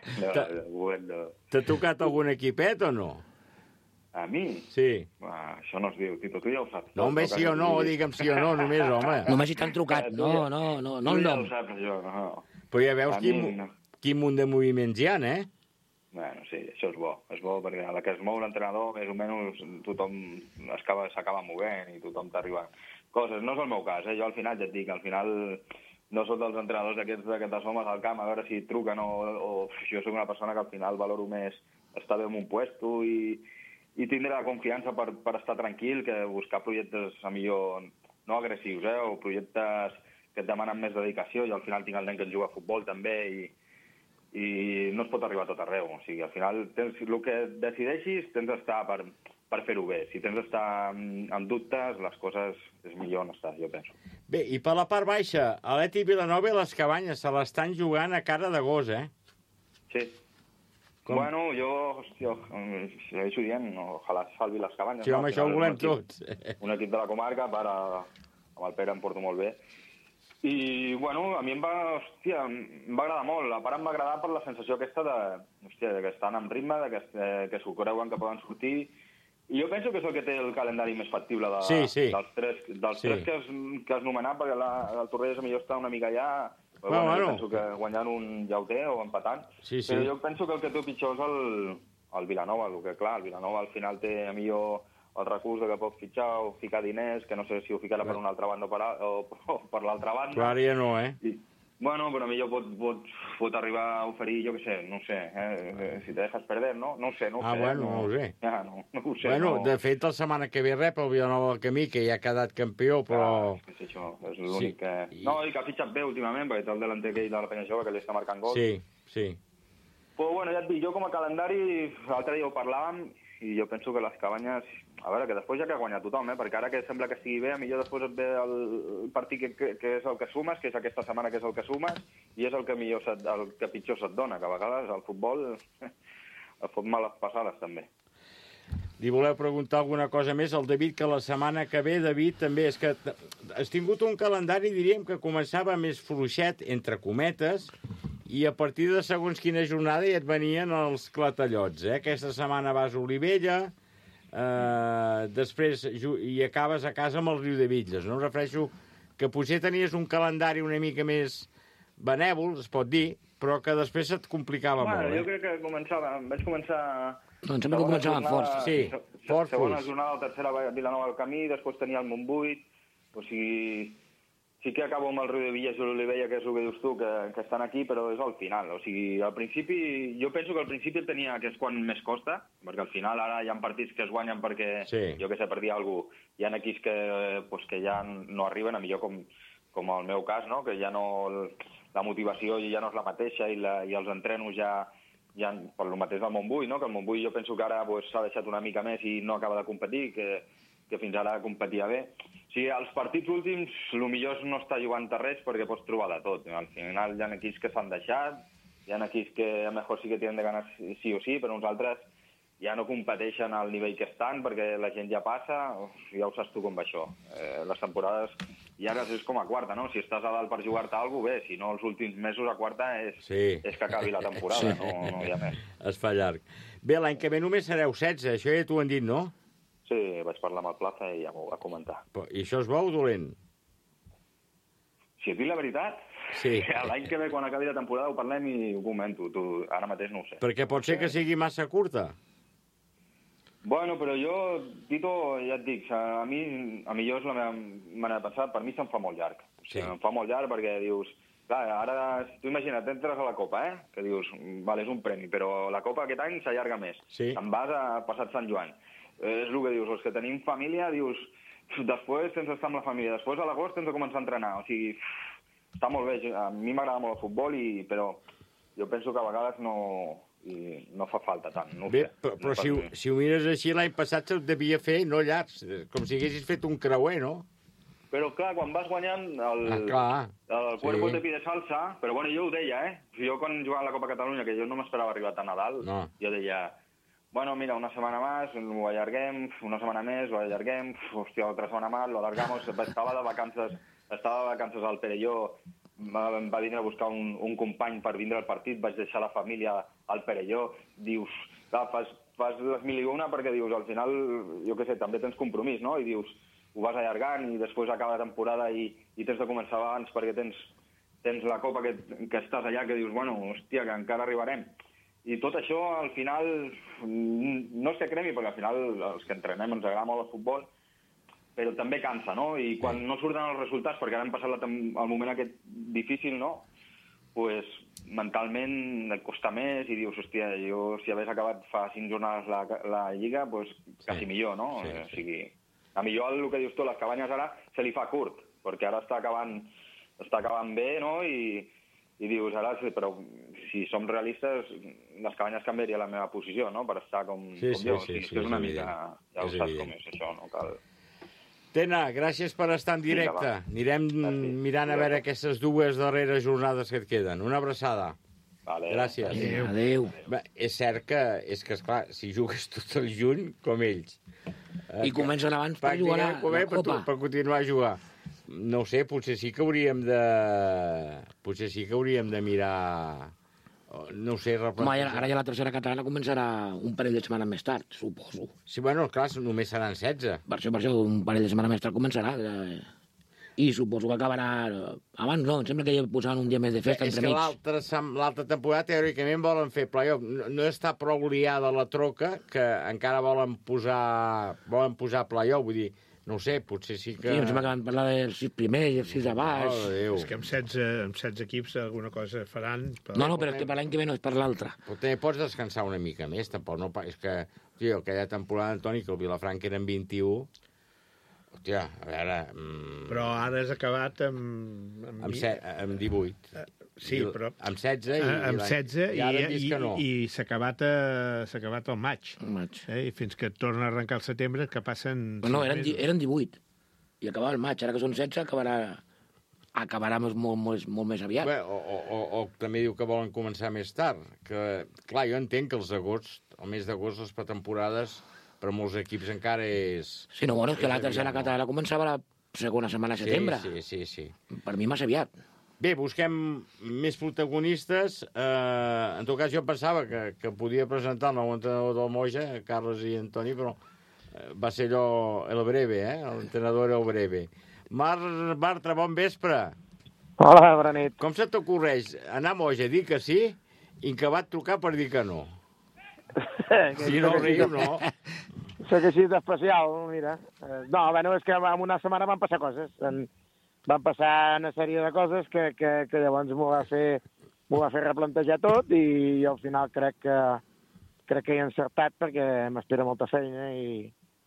t'ha tocat algun equipet o no? A mi? Sí. Això no es diu, Tito, tu ja ho saps. No, home, sí o no, digue'm sí o no, només, home. Només si t'han trucat, no el nom. Tu ja ho saps, això, no. Però ja veus quin munt de moviments hi ha, Bueno, sí, això és bo perquè a la que es mou l'entrenador més o menys tothom s'acaba movent i tothom t'arriba coses. No és el meu cas, jo al final ja et dic, al final no soc dels entrenadors d'aquestes homes al camp a veure si truquen o jo soc una persona que al final valoro més estar bé en un puesto i tindre la confiança per estar tranquil que buscar projectes a millor no agressius, o projectes que et demanen més dedicació. Jo al final tinc el nen que juga a futbol també i no es pot arribar a tot arreu. O sigui, al final, el que decideixis tens d'estar per fer-ho bé. Si tens d'estar amb dubtes, les coses és millor on estàs, jo penso. Bé, i per la part baixa, Atlètic Vilanova i les Cabanyes se l'estan jugant a cara de gos, Sí. Bueno, jo deixo dient, ojalà salvi les Cabanyes. Sí, home, això ho volem tots. Un equip de la comarca, amb el Pere em porto molt bé. I, bueno, a mi em va agradar molt. A part em va agradar per la sensació aquesta de que estan en ritme, que s'ho creuen que poden sortir. I jo penso que és el que té el calendari més factible dels tres que has nomenat, perquè el Torrelles millor està una mica allà. Jo penso que guanyant un ja ho té, o empatant. Però jo penso que el que té pitjor és el Vilanova. El que, clar, el Vilanova al final té a millor el recurs que pot fitxar o ficar diners, que no sé si ho ficarà per una altra banda o per l'altra banda. Clar, ja no, Bueno, però millor pot arribar a oferir, jo què sé, no ho sé, si te dejas perder, no? No ho sé, no ho sé. Bueno, no ho sé. Ja, no ho sé. Bueno, de fet, la setmana que ve rep el Vilanova del Camí, que ja ha quedat campió, però... És això, és l'únic que... No, i que ha fitxat bé últimament, perquè té el delanter aquell de la Penya Jove que li està marcant gols. Sí. Però, bueno, ja et dic, jo com a calendari, l'altre dia ho parlàvem, i jo penso que les Cabanyes... A veure, que després ja que ha guanyat tothom, perquè ara que sembla que estigui bé, millor després et ve el partit que és el que sumes, que és aquesta setmana que és el que sumes, i és el que pitjor se't dona, que a vegades el futbol et fot males passades, també. Li voleu preguntar alguna cosa més al David, que la setmana que ve, David, també és que has tingut un calendari, diríem, que començava més fluixet, entre cometes, i a partir de segons quina jornada ja et venien els clatellots, eh? Aquesta setmana vas a Olivella, després i acabes a casa amb el Riu de Bitlles, no? Em refereixo que potser tenies un calendari una mica més benèvol, es pot dir, però que després se't complicava molt. Jo crec que vaig començar... No, em sembla que començava fort. Sí, fort. Segona jornada, la tercera Vilanova del Camí, després tenia el Montbui, o sigui... Sí que acabo amb el Riu de Bitlles i l'Olivella, que és el que dius tu, que estan aquí, però és al final. O sigui, al principi, jo penso que al principi tenia que és quan més costa, perquè al final ara hi ha partits que es guanyen perquè, jo que sé, per dir alguna cosa, hi ha equips que ja no arriben, a millor com el meu cas, no? Que ja no... La motivació ja no és la mateixa i els entrenos ja per lo mateix del Montbui, no? Que el Montbui jo penso que ara s'ha deixat una mica més i no acaba de competir, que fins ara competia bé. O sigui, als partits últims, el millor és no estar jugant a res perquè pots trobar de tot. Al final hi ha equips que s'han deixat, hi ha equips que a lo mejor sí que tenen de ganar sí o sí, però uns altres ja no competeixen al nivell que estan perquè la gent ja passa, ja ho saps tu com va això. Les temporades llargues és com a quarta, no? Si estàs a dalt per jugar-te alguna cosa, bé, si no els últims mesos a quarta és que acabi la temporada, no hi ha més. Es fa llarg. Bé, l'any que ve només sereu 16, això ja t'ho han dit, no? Sí, vaig parlar amb el Plaza i ja m'ho va comentar. I això és bo o dolent? Si et dic la veritat, sí. L'any que ve, quan acabi la temporada, ho parlem i ho comento. Ara mateix no ho sé. Perquè pot ser que sigui massa curta. Bueno, però jo, Tito, ja et dic, a mi és la meva manera de pensar, per mi se'm fa molt llarg. Sí. Em fa molt llarg perquè dius... Clar, ara, tu imagina't, entres a la Copa, que dius, vale, és un premi, però la Copa aquest any s'allarga més. Sí. Te'n vas a passat Sant Joan. És el que dius, els que tenim família, dius, després tens d'estar amb la família, després a l'agost tens de començar a entrenar. O sigui, està molt bé, a mi m'agrada molt el futbol, però jo penso que a vegades no fa falta tant. No bé, però si ho mires així, l'any passat se't devia fer, no llargs, com si haguessis fet un creuer, no? Però clar, quan vas guanyant, el cuerpo te pide salsa, però bueno, jo ho deia, Jo quan jugava a la Copa Catalunya, que jo no m'esperava arribar tan a dalt, jo deia... Bueno, mira, una setmana más, lo allarguem, una setmana més, lo allarguem, hòstia, otra setmana más, lo alargamos. Estava de vacances al Perelló, em va vindre a buscar un company per vindre al partit, vaig deixar la família al Perelló, dius, clar, fas les mil i una perquè dius, al final, jo què sé, també tens compromís, no? I dius, ho vas allargant i després acaba la temporada i tens de començar abans perquè tens la copa que estàs allà que dius, bueno, hòstia, que encara arribarem. I tot això, al final, no és que cremi, perquè al final els que entrenem ens agrada molt el futbol, però també cansa, no? I quan no surten els resultats, perquè ara hem passat el moment aquest difícil, no? Pues mentalment et costa més i dius, hòstia, jo si hagués acabat fa 5 jornades la Lliga, pues quasi millor, no? Sí. O sigui, a millor el que dius tu, les cabanyes ara se li fa curt, perquè ara està acabant bé, no? I dius, ara, però si som realistes, les cabanyes canviaria la meva posició, no?, per estar com jo. Sí, és una mica... Ja ho saps com és, això, no cal... Tena, gràcies per estar en directe. Anirem mirant a veure aquestes 2 darreres jornades que et queden. Una abraçada. Vale. Gràcies. Adéu. Bé, és cert que, esclar, si jugues tot el juny, com ells... I comencen abans per jugar a la Copa. Per continuar a jugar. No ho sé, potser sí que hauríem de mirar... No ho sé, ara ja la tercera catalana començarà un parell de setmanes més tard, suposo. Sí, bueno, clar, només seran 16. Per això, un parell de setmanes més tard començarà. I suposo que acabarà... Abans no, em sembla que ja posaven un dia més de festa entre mig. És que l'altra temporada, teòricament, volen fer playoff. No està prou liada la troca que encara volen posar playoff, vull dir... No ho sé, potser sí que... Sí, em sembla que van parlar dels 6 primers i els 6 de baix. És que amb 16 equips alguna cosa faran... No, però és que per l'any que ve no, és per l'altre. Però també pots descansar una mica més, tampoc. No, és que, tio, aquella temporada, Antoni, que el Vilafranca eren 21... Hòstia, a veure... Però ara has acabat amb 18. Sí, però... Amb 16 amb 16 i ara dius que no. I s'ha acabat el maig. I fins que torna a arrencar el setembre, que passen... No, eren 18. I acabava el maig. Ara que són 16, acabarà molt més aviat. Bé, o també diu que volen començar més tard. Que, clar, jo entenc que el mes d'agost, les pretemporades, per molts equips encara és... Sí, no, bueno, és que la tercera catalana començava la segona setmana de setembre. Sí. Per mi massa aviat. Bé, busquem més protagonistes. En tot cas, jo pensava que podia presentar el nou entrenador del Moja, Carles i Antoni, però va ser allò el breve, l'entrenador el breve. Marc Bartra, bon vespre. Hola, bona nit. Com se t'ocorreix anar a Moja, dir que sí, i que va trucar per dir que no? Si no riu, no. Soc així d'especial, mira. No, bueno, és que en una setmana van passar coses. Van passar una sèrie de coses que llavors m'ho va fer replantejar tot i al final crec que he encertat perquè m'espera molta feina i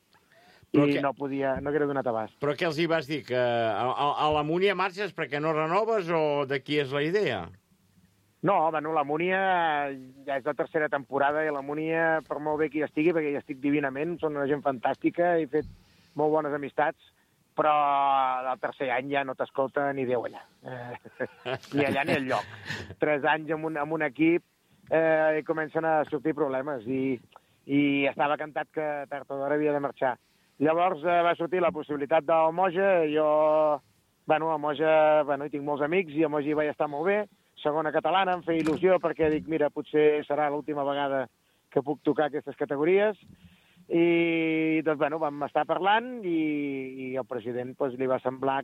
no haguera donat abast. Però què els hi vas dir? Que a la Múnia marxes perquè no renoves o de qui és la idea? No, bueno, la Múnia ja és la tercera temporada i la Múnia, per molt bé que hi estigui, perquè hi estic divinament, són una gent fantàstica, he fet molt bones amistats, però el tercer any ja no t'escolta ni Déu allà. Ni allà ni enlloc. 3 anys amb un equip i comencen a sortir problemes i estava cantat que tard o d'hora havia de marxar. Llavors va sortir la possibilitat del Moja, jo, bueno, a Moja, bueno, hi tinc molts amics i a Moja hi vaig estar molt bé, segona catalana, em feia il·lusió perquè dic, mira, potser serà l'última vegada que puc tocar aquestes categories i doncs, bueno, vam estar parlant i el president doncs, li va semblar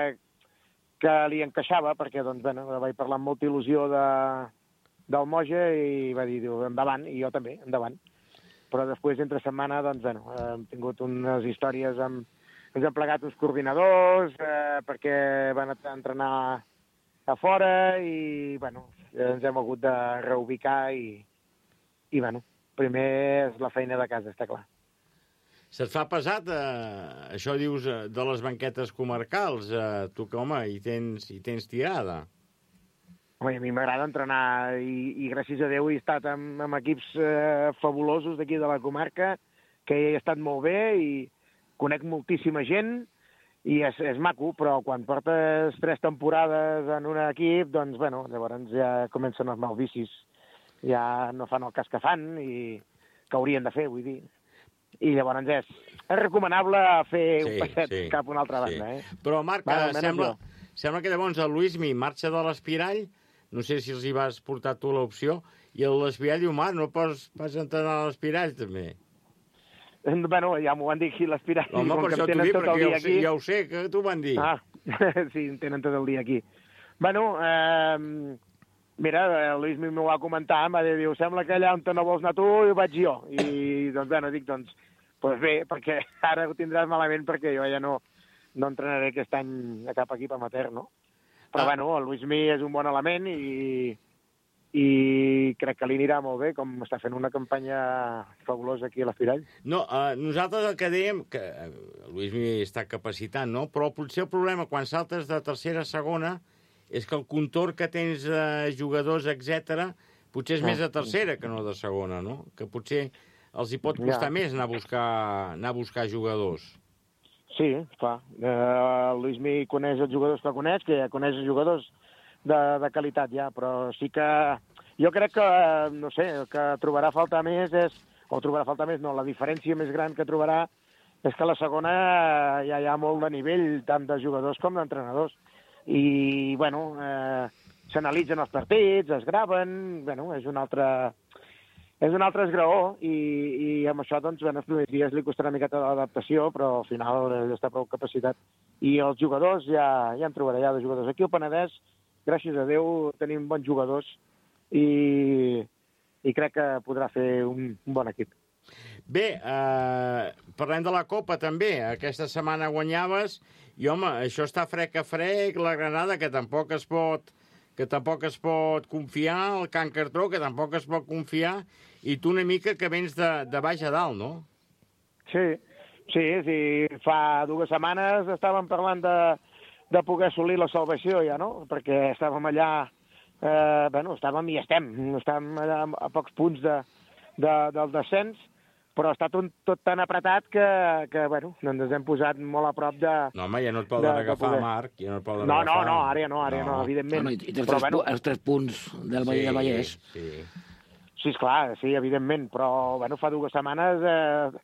que li encaixava perquè, doncs, bueno, vaig parlar amb molta il·lusió del Moja i va dir, diu, endavant, i jo també, endavant. Però després, entre setmana, doncs, bueno, hem tingut unes històries ens han plegat uns coordinadors perquè van entrenar a fora i, bueno, ens hem hagut de reubicar i bueno, primer és la feina de casa, està clar. Se't fa pesat, això dius, de les banquetes comarcals? Tu que, home, hi tens tirada. Home, a mi m'agrada entrenar i gràcies a Déu he estat amb equips fabulosos d'aquí de la comarca, que he estat molt bé i conec moltíssima gent i és maco, però quan portes 3 temporades en un equip, doncs, bueno, llavors ja comencen els malvicis. Ja no fan el cas que fan i que haurien de fer, vull dir. I llavors és recomanable fer un passet cap a una altra banda. Però, Marc, sembla que llavors el Luismi marxa de l'Espirall, no sé si els hi vas portar tu l'opció, i l'Espirall diu, Marc, no pots entrenar a l'Espirall, també? Bueno, ja m'ho van dir aquí l'Espirall. Home, per això t'ho dic, perquè ja ho sé, que t'ho van dir. Ah, sí, en tenen tot el dia aquí. Bueno, mira, el Luis m'ho va comentar, em va dir, sembla que allà on no vols anar tu, hi vaig jo. I, doncs, bueno, dic, doncs bé, perquè ara ho tindràs malament perquè jo ja no entrenaré aquest any a cap equip amateur, no? Però, bueno, el Luismi és un bon element i crec que li anirà molt bé, com està fent una campanya fabulosa aquí a l'Espirall. No, nosaltres el que dèiem, que el Luismi està capacitant, no? Però potser el problema quan saltes de tercera a segona és que el contorn que tens de jugadors, etc, potser és més de tercera que no de segona, no? Que potser els hi pot costar més anar a buscar jugadors. Sí, clar. El Luismi coneix els jugadors que coneix, que ja coneix els jugadors de qualitat ja, però sí que jo crec que, no sé, el que trobarà a faltar més la diferència més gran que trobarà és que a la segona ja hi ha molt de nivell, tant de jugadors com d'entrenadors. I, bueno, s'analitzen els partits, es graven, bueno, és un altre esgraó i amb això, doncs, els primers dies li costarà una miqueta d'adaptació, però al final està prou capacitat. I els jugadors, ja en trobarà ja de jugadors. Aquí al Penedès, gràcies a Déu, tenim bons jugadors i crec que podrà fer un bon equip. Bé, parlem de la Copa també. Aquesta setmana guanyaves i, home, això està frec a frec, la Granada, que tampoc es pot confiar, el Can Cartró, que tampoc es pot confiar, i tu una mica que vens de baix a dalt, no? Sí. Fa 2 setmanes estàvem parlant de poder assolir la salvació ja, no? Perquè estàvem allà, estàvem allà a pocs punts del descens, però està tot tan apretat que ens hem posat molt a prop de... No, home, ja no et poden agafar, Marc, ja no et poden agafar. No, ara no, evidentment. I els 3 punts del Vallès. Sí, esclar, sí, evidentment, però fa 2 setmanes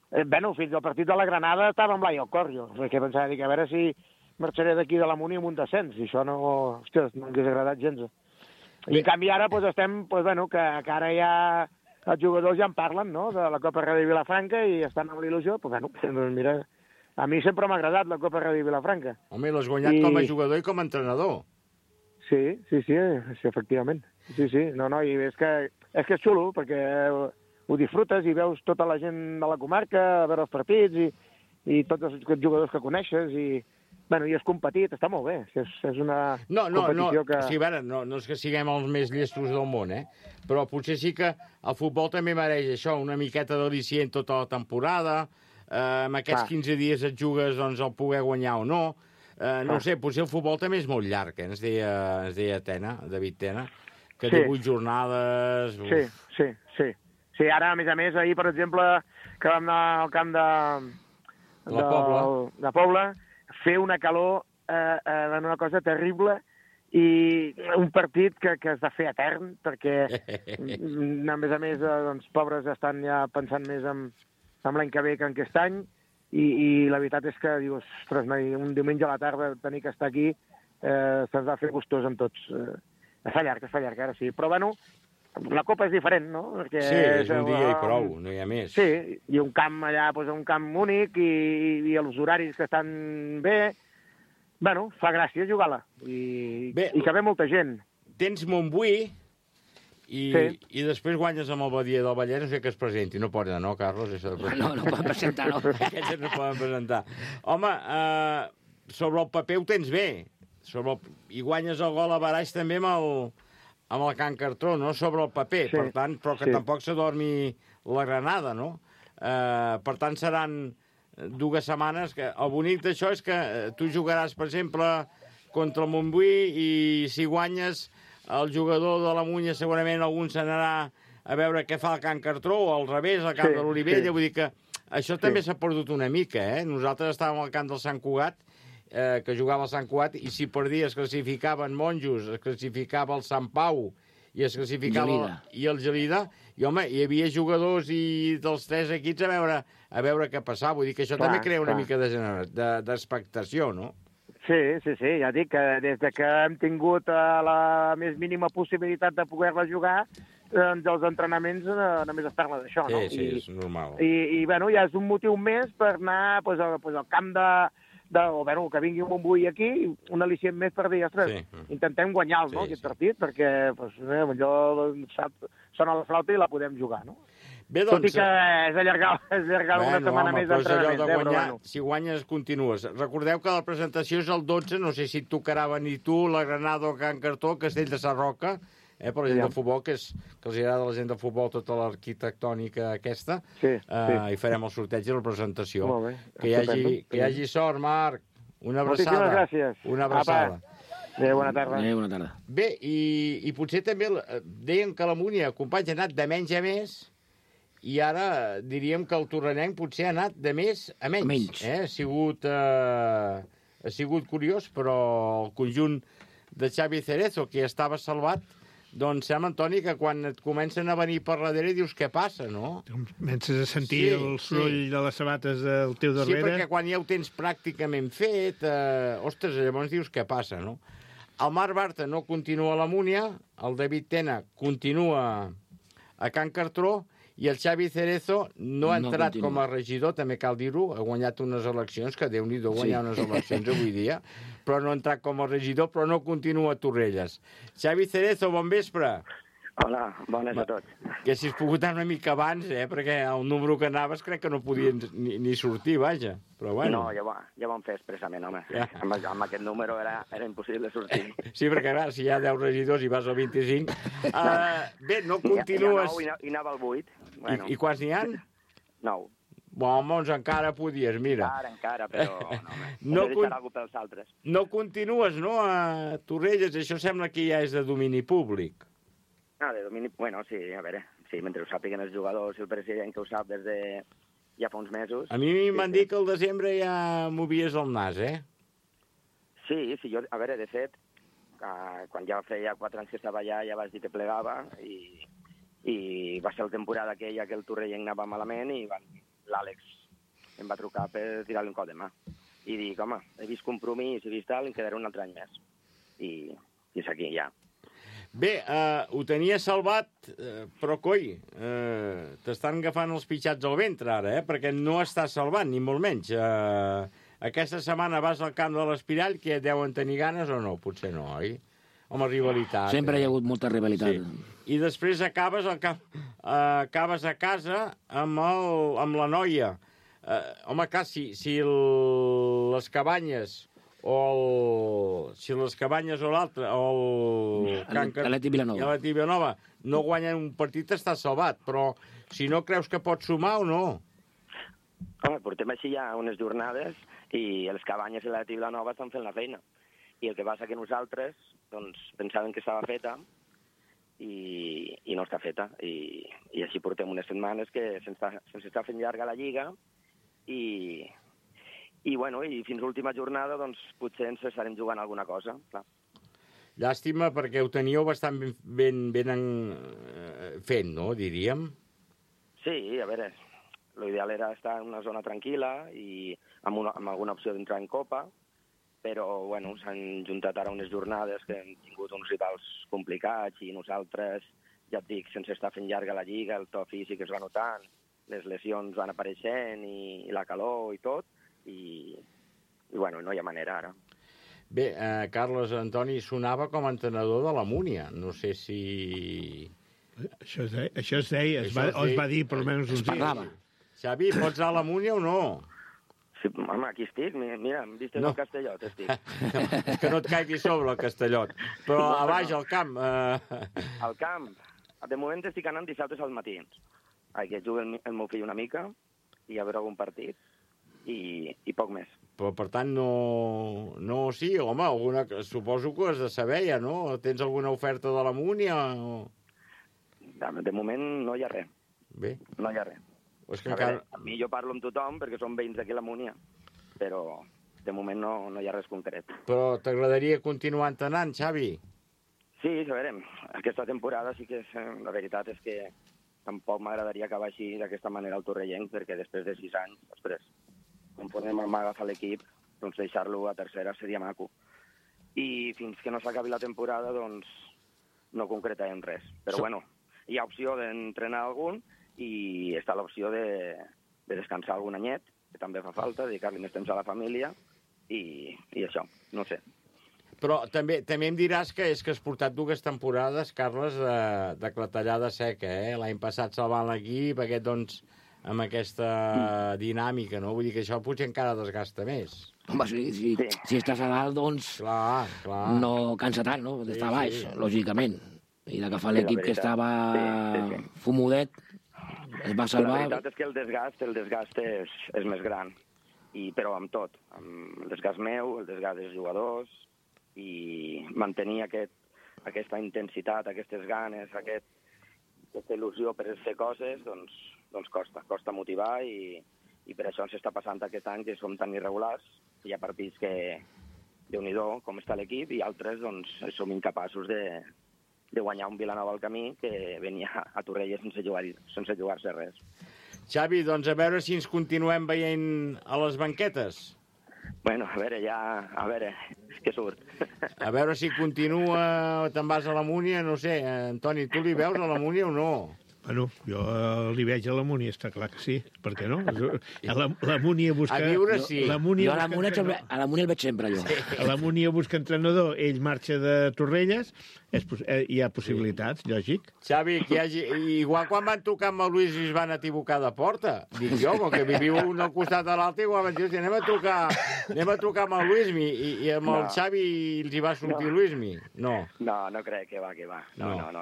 Fins al partit de la Granada estava amb l'ai al cor, jo, perquè pensava que a veure si marxaré d'aquí de la Muni amb un descens, i això no... Hòstia, no m'hagués agradat gens. I en canvi ara estem, que ara ja els jugadors ja en parlen, no?, de la Copa Ràdio Vilafranca i estan amb l'il·lusió, doncs mira, a mi sempre m'ha agradat la Copa Ràdio Vilafranca. Home, l'has guanyat com a jugador i com a entrenador. Sí, efectivament. Sí, no, i és que és xulo, perquè ho disfrutes i veus tota la gent de la comarca a veure els partits i tots els jugadors que coneixes i és competit, està molt bé. És una competició que... O sigui, a veure, no és que siguem els més llestos del món, però potser sí que el futbol també mereix això, una miqueta d'al·licient tota la temporada, amb aquests 15 dies et jugues doncs, el poder guanyar o no. No sé, potser el futbol també és molt llarg, ens deia David Tena, que té 8 jornades... Sí, ara, a més, ahir, per exemple, que vam anar al camp de Pobla, fer una calor, una cosa terrible, i un partit que es va fer etern, perquè, a més, doncs, pobres estan ja pensant més en l'any que ve que en aquest any, i la veritat és que dius, ostres, un diumenge a la tarda tenir que estar aquí se'ns va fer gustós amb tots. Es fa llarg, ara sí. Però, la Copa és diferent, no? Perquè és un dia i prou, no hi ha més. Sí, i un camp allà, un camp únic, i els horaris que estan bé. Fa gràcia jugar-la. I que ve molta gent. Tens Montbui i després guanyes amb el Badia del Vallès, no sé que es presenti. No poden, no, Carlos? No poden presentar, no. Aquests no poden presentar. Home, sobre el paper ho tens bé. I guanyes el gol a Baraix també amb el Can Cartró, no sobre el paper, per tant, però que tampoc s'adormi la Granada, no? Per tant, seran 2 setmanes que... El bonic d'això és que tu jugaràs, per exemple, contra el Montbui i si guanyes el jugador de la Munya segurament algun se n'anarà a veure què fa el Can Cartró o al revés, al camp de l'Olivella. Vull dir que això també s'ha perdut una mica, Nosaltres estàvem al camp del Sant Cugat, que jugava al Sant Cugat, i si perdia es classificaven Monjos, es classificava el Sant Pau i es classificava el Gelida, i home, hi havia jugadors dels 3 equips a veure què passava. Vull dir que això també crea una mica d'expectació, no? Sí, ja dic que des que hem tingut la més mínima possibilitat de poder-la jugar, doncs els entrenaments només es parla d'això, no? Sí, és normal. I ja és un motiu més per anar al camp que vingui un Montbui aquí, un al·licient més per dir, ostres, intentem guanyar-lo, no, aquest partit, perquè millor sona la flauta i la podem jugar, no? Tot i que és allargar una setmana més d'entrenament. Si guanyes, continues. Recordeu que la presentació és el 12, no sé si et tocarà venir tu, la Granada o Can Cartró, Castell de Sarroca, per la gent del futbol, que els agrada a la gent del futbol tota l'arquitectònica aquesta, i farem el sorteig i la presentació. Molt bé. Que hi hagi sort, Marc. Una abraçada. Moltíssimes gràcies. Una abraçada. Adéu, bona tarda. Adéu, bona tarda. Bé, i potser també deien que la Múnia, companys, ha anat de menys a més, i ara diríem que el torrenenc potser ha anat de més a menys. Ha sigut curiós, però el conjunt de Xavi Cerezo, que estava salvat, doncs sembla, Antoni, que quan et comencen a venir per darrere dius què passa, no? Comences a sentir el soroll de les sabates del teu darrere. Sí, perquè quan ja ho tens pràcticament fet, ostres, llavors dius què passa, no? El Marc Bartra no continua a la Múnia, el David Tena continua a Can Cartró, i el Xavi Cerezo no ha entrat com a regidor, també cal dir-ho, ha guanyat unes eleccions, que Déu-n'hi-do guanyar unes eleccions avui dia, però no ha entrat com a regidor, però no continua a Torrelles. Xavi Cerezo, bon vespre. Hola, bones a tots. Que si has pogut anar una mica abans, perquè el número que anaves crec que no podien ni sortir, vaja. Però bueno. No, ja ho vam fer expressament, home. Ja. Amb aquest número era impossible sortir. Sí, perquè clar, si hi ha 10 regidors i vas al 25... Bé, no continues... I anava al 8. Bueno. I quants n'hi ha? 9. Bon, doncs encara podies, mira. Encara, però no deixar algú pels altres. No continues, no, a Torrelles? Això sembla que ja és de domini públic. De domini... Bueno, sí, a veure, sí, mentre ho sàpiguen els jugadors i el president, que ho sap des de ja fa uns mesos. A mi m'han dit que al desembre ja movies el nas, Sí, jo, a veure, de fet, quan ja feia 4 anys que estava allà, ja vaig dir que plegava, i va ser la temporada aquella que el Torrellenc anava malament, i l'Àlex em va trucar per tirar-li un cop de mà. I dic, home, he vist Compromís, he vist tal, em quedaré un altre any més. I és aquí, ja. Bé, ho tenia salvat, però coi, t'estan agafant els pitjats al ventre ara, perquè no estàs salvant, ni molt menys. Aquesta setmana vas al camp de l'Espirall, que deuen tenir ganes o no? Potser no, oi? Home, rivalitat. Sempre hi ha hagut molta rivalitat. Sí. I després acabes a casa amb la noia. Home, clar, si les Cabanyes si les Cabanyes o l'altre, l'Atlètic Vilanova no guanyen un partit, està salvat, però si no creus que pots sumar o no? Home, portem així ja unes jornades i les Cabanyes i l'Atlètic Vilanova estan fent la feina. I el que passa que nosaltres doncs, pensàvem que estava feta i no està feta. I així portem unes setmanes que se'ns està fent llarga la Lliga i fins a l'última jornada doncs, potser ens estarem jugant alguna cosa. Clar. Llàstima, perquè ho teníeu bastant ben fent, no?, diríem. Sí, a veure, l'ideal era estar en una zona tranquil·la i amb alguna opció d'entrar en Copa, però bueno, s'han juntat ara unes jornades que hem tingut uns rivals complicats i nosaltres, ja et dic, se'ns està fent llarga la Lliga, el to físic es va notant, les lesions van apareixent i la calor i tot, i bueno, no hi ha manera ara. Bé, Carles Antoni sonava com a entrenador de la Múnia. No sé si... Això es deia, es va dir per almenys uns dies. Xavi, pots anar a la Múnia o no? Sí, home, aquí estic, mira, em vist al Castellot, estic. Que no et caigui sobre el Castellot. Però a baix, al camp... Al camp, de moment estic anant dissabtes al matí. Que jugui el meu fill una mica i a veure algun partit. I poc més. Però, per tant, no... Sí, home, suposo que ho has de saber ja, no? Tens alguna oferta de la Múnia? De moment no hi ha res. Bé. No hi ha res. A mi jo parlo amb tothom perquè som veïns d'aquí a la Múnia, però de moment no hi ha res concret. Però t'agradaria continuar entrenant, Xavi? Sí, ja veurem. Aquesta temporada sí que la veritat és que tampoc m'agradaria acabar així d'aquesta manera al Torrellenc, perquè després de 6 anys, ostres, conforme m'agafa l'equip, doncs deixar-lo a tercera seria maco. I fins que no s'acabi la temporada, doncs no concretarem res. Però bueno, hi ha opció d'entrenar algun i està l'opció de descansar algun anyet, que també fa falta, dedicar-li més temps a la família i això, no sé. Però també em diràs que és que has portat 2 temporades, Carles, de clatellada seca, L'any passat salvant l'equip, doncs amb aquesta dinàmica, no? Vull dir que això potser encara desgasta més. Home, si estàs a dalt, doncs clar. No cansa tant, no? D'estar a baix, lògicament. I d'agafar l'equip que estava fumodet, es va salvar... La veritat és que el desgast és més gran, però amb tot. Amb el desgast meu, el desgast dels jugadors, i mantenir aquesta intensitat, aquestes ganes, aquesta il·lusió per fer coses, doncs costa motivar i per això ens està passant aquest any que som tan irregulars. Hi ha partits que, Déu-n'hi-do, com està l'equip, i altres doncs som incapaços de guanyar un Vilanova al camí que venia a Torrelles sense jugar-se res. Xavi, doncs a veure si ens continuem veient a les banquetes. Bueno, a veure què surt. A veure si continua, te'n vas a la Múnia, no sé. Antoni, tu li veus a la Múnia o no? Bueno, jo li veig a la Múnia, està clar que sí. Per què no? La Múnia busca... A viure sí. Jo a la Múnia el veig sempre, jo. A la Múnia busca entrenador, ell marxa de Torrelles, hi ha possibilitats, lògic. Xavi, igual quan van tocar amb el Luis i es van equivocar de porta. Dic jo, com que viviu un al costat de l'altre, igual van dir, anem a trucar amb el Luismi, i amb el Xavi els hi va sortir Luismi. No. No crec que va. No.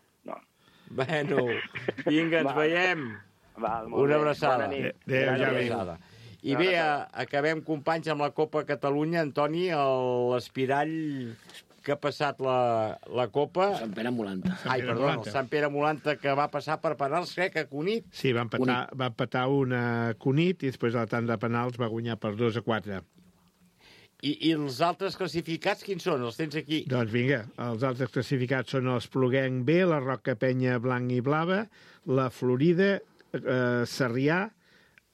Bueno, vinga, ens veiem. Una abraçada. Adéu. I bé, acabem, companys, amb la Copa Catalunya. Antoni, l'Espirall que ha passat la Copa... Sant Pere Molanta. El Sant Pere Molanta, que va passar per penals, crec, a Cunit. Sí, va empatar una Cunit i després a la tanda de penals va guanyar per 2-4. I els altres classificats, quins són? Els tens aquí? Doncs vinga, els altres classificats són els Ploguenc B, la Roca Penya Blanc i Blava, la Florida, Sarrià,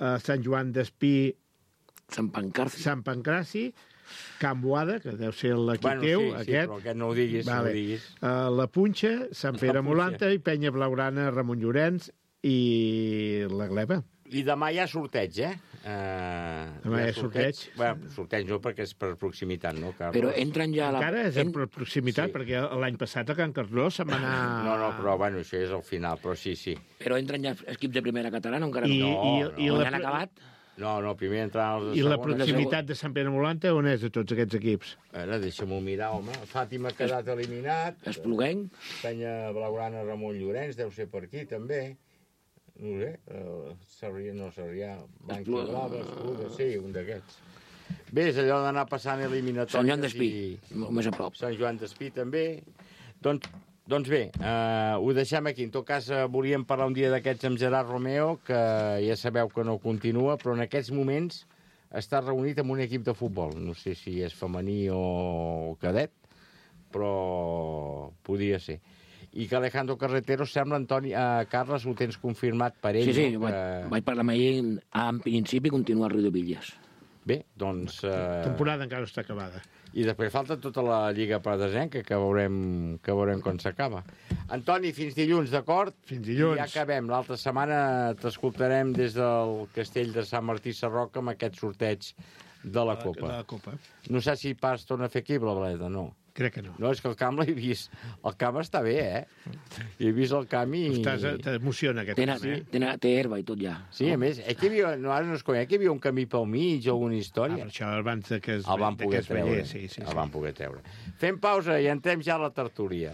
Sant Joan d'Espí, Sant Pancraci, Can Boada, que deu ser l'equip teu, sí, aquest. però aquest no ho diguis, no ho diguis. La Punxa, Sant Pere Molanta i Penya Blaugrana, Ramon Llorenç i la Gleva. I demà hi ha sorteig, eh? Demà hi ha sorteig. Bueno, sorteig no, perquè és per proximitat, no, Carlos? Però entren ja... Encara és per proximitat, perquè l'any passat a Can Carlós se'n va anar... No, però bueno, això és al final, però sí. Però entren ja equips de primera catalana o encara no? I han acabat? No, primer entraran els de I segona. la proximitat de Sant Pere Molanta on és de tots aquests equips? Ara, deixa'm-ho mirar, home. Fàtima ha quedat eliminat. Espluguenc. Penya Blaugrana, Ramon Llorenç, deu ser per aquí, també. No ho sé, Sarrià, Blanca Blava, Espluga, sí, un d'aquests. Bé, és allò d'anar passant eliminatòries. Sant Joan d'Espí, més a prop. Sant Joan d'Espí, també. Doncs bé, ho deixem aquí. En tot cas, volíem parlar un dia d'aquests amb Gerard Romeo, que ja sabeu que no continua, però en aquests moments està reunit amb un equip de futbol. No sé si és femení o cadet, però podria ser. I que Alejandro Carretero sembla, Antoni, Carles, ho tens confirmat per ell. Sí, vaig parlar amb ell, en principi continua al Riu de Villas. Bé, doncs... Temporada encara està acabada. I després falta tota la Lliga Pradesenca, que veurem quan s'acaba. Antoni, fins dilluns, d'acord? Fins dilluns. I ja acabem. L'altra setmana t'escoltarem des del Castell de Sant Martí Sarroca amb aquest sorteig de la Copa. No sé si pas torna a fer aquí, Blableda, no? Crec que no. No, és que el camp l'he vist. El camp està bé, eh? He vist el camp i... T'emociona aquest camp, Té herba i tot ja. Sí, a més, aquí hi havia, no, ara no es coneix, aquí hi havia un camí pel mig o alguna història. Per això abans que es el van poder treure. Sí. El van poder treure. Fem pausa i entrem ja a la tertúlia.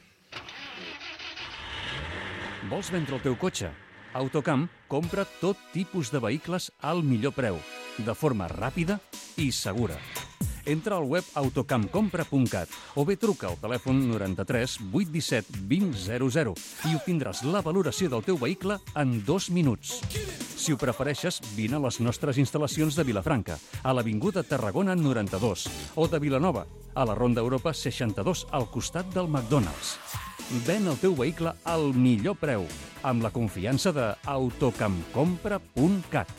Vols vendre el teu cotxe? Autocamp compra tot tipus de vehicles al millor preu, de forma ràpida i segura. Entra al web autocampcompra.cat o bé truca al telèfon 93 817 2000 i obtindràs la valoració del teu vehicle en 2 minuts. Si ho prefereixes, vine a les nostres instal·lacions de Vilafranca, a l'Avinguda Tarragona 92, o de Vilanova, a la Ronda Europa 62, al costat del McDonald's. Ven el teu vehicle al millor preu, amb la confiança de autocampcompra.cat.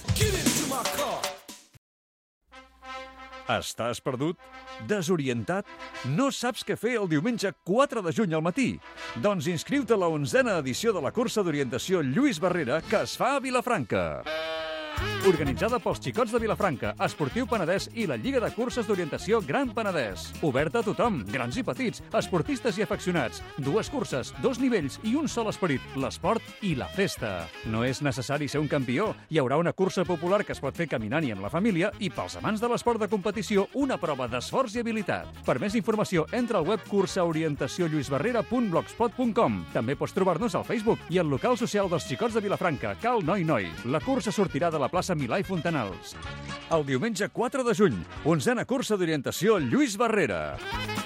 Estàs perdut? Desorientat? No saps què fer el diumenge 4 de juny al matí? Doncs inscriu-te a la 11a edició de la cursa d'orientació Lluís Barrera que es fa a Vilafranca. Organitzada pels Xicots de Vilafranca, Esportiu Penedès i la Lliga de Curses d'Orientació Gran Penedès. Oberta a tothom, grans i petits, esportistes i afeccionats. 2 curses, 2 nivells i un sol esperit, l'esport i la festa. No és necessari ser un campió. Hi haurà una cursa popular que es pot fer caminant i amb la família i pels amants de l'esport de competició una prova d'esforç i habilitat. Per més informació, entra al web cursaorientaciolluisbarrera.blogspot.com. També pots trobar-nos al Facebook i al local social dels Xicots de Vilafranca, Cal Noi Noi. La cursa sortirà de la plaça Milà i Fontanals. El diumenge 4 de juny, 11a cursa d'orientació Lluís Barrera.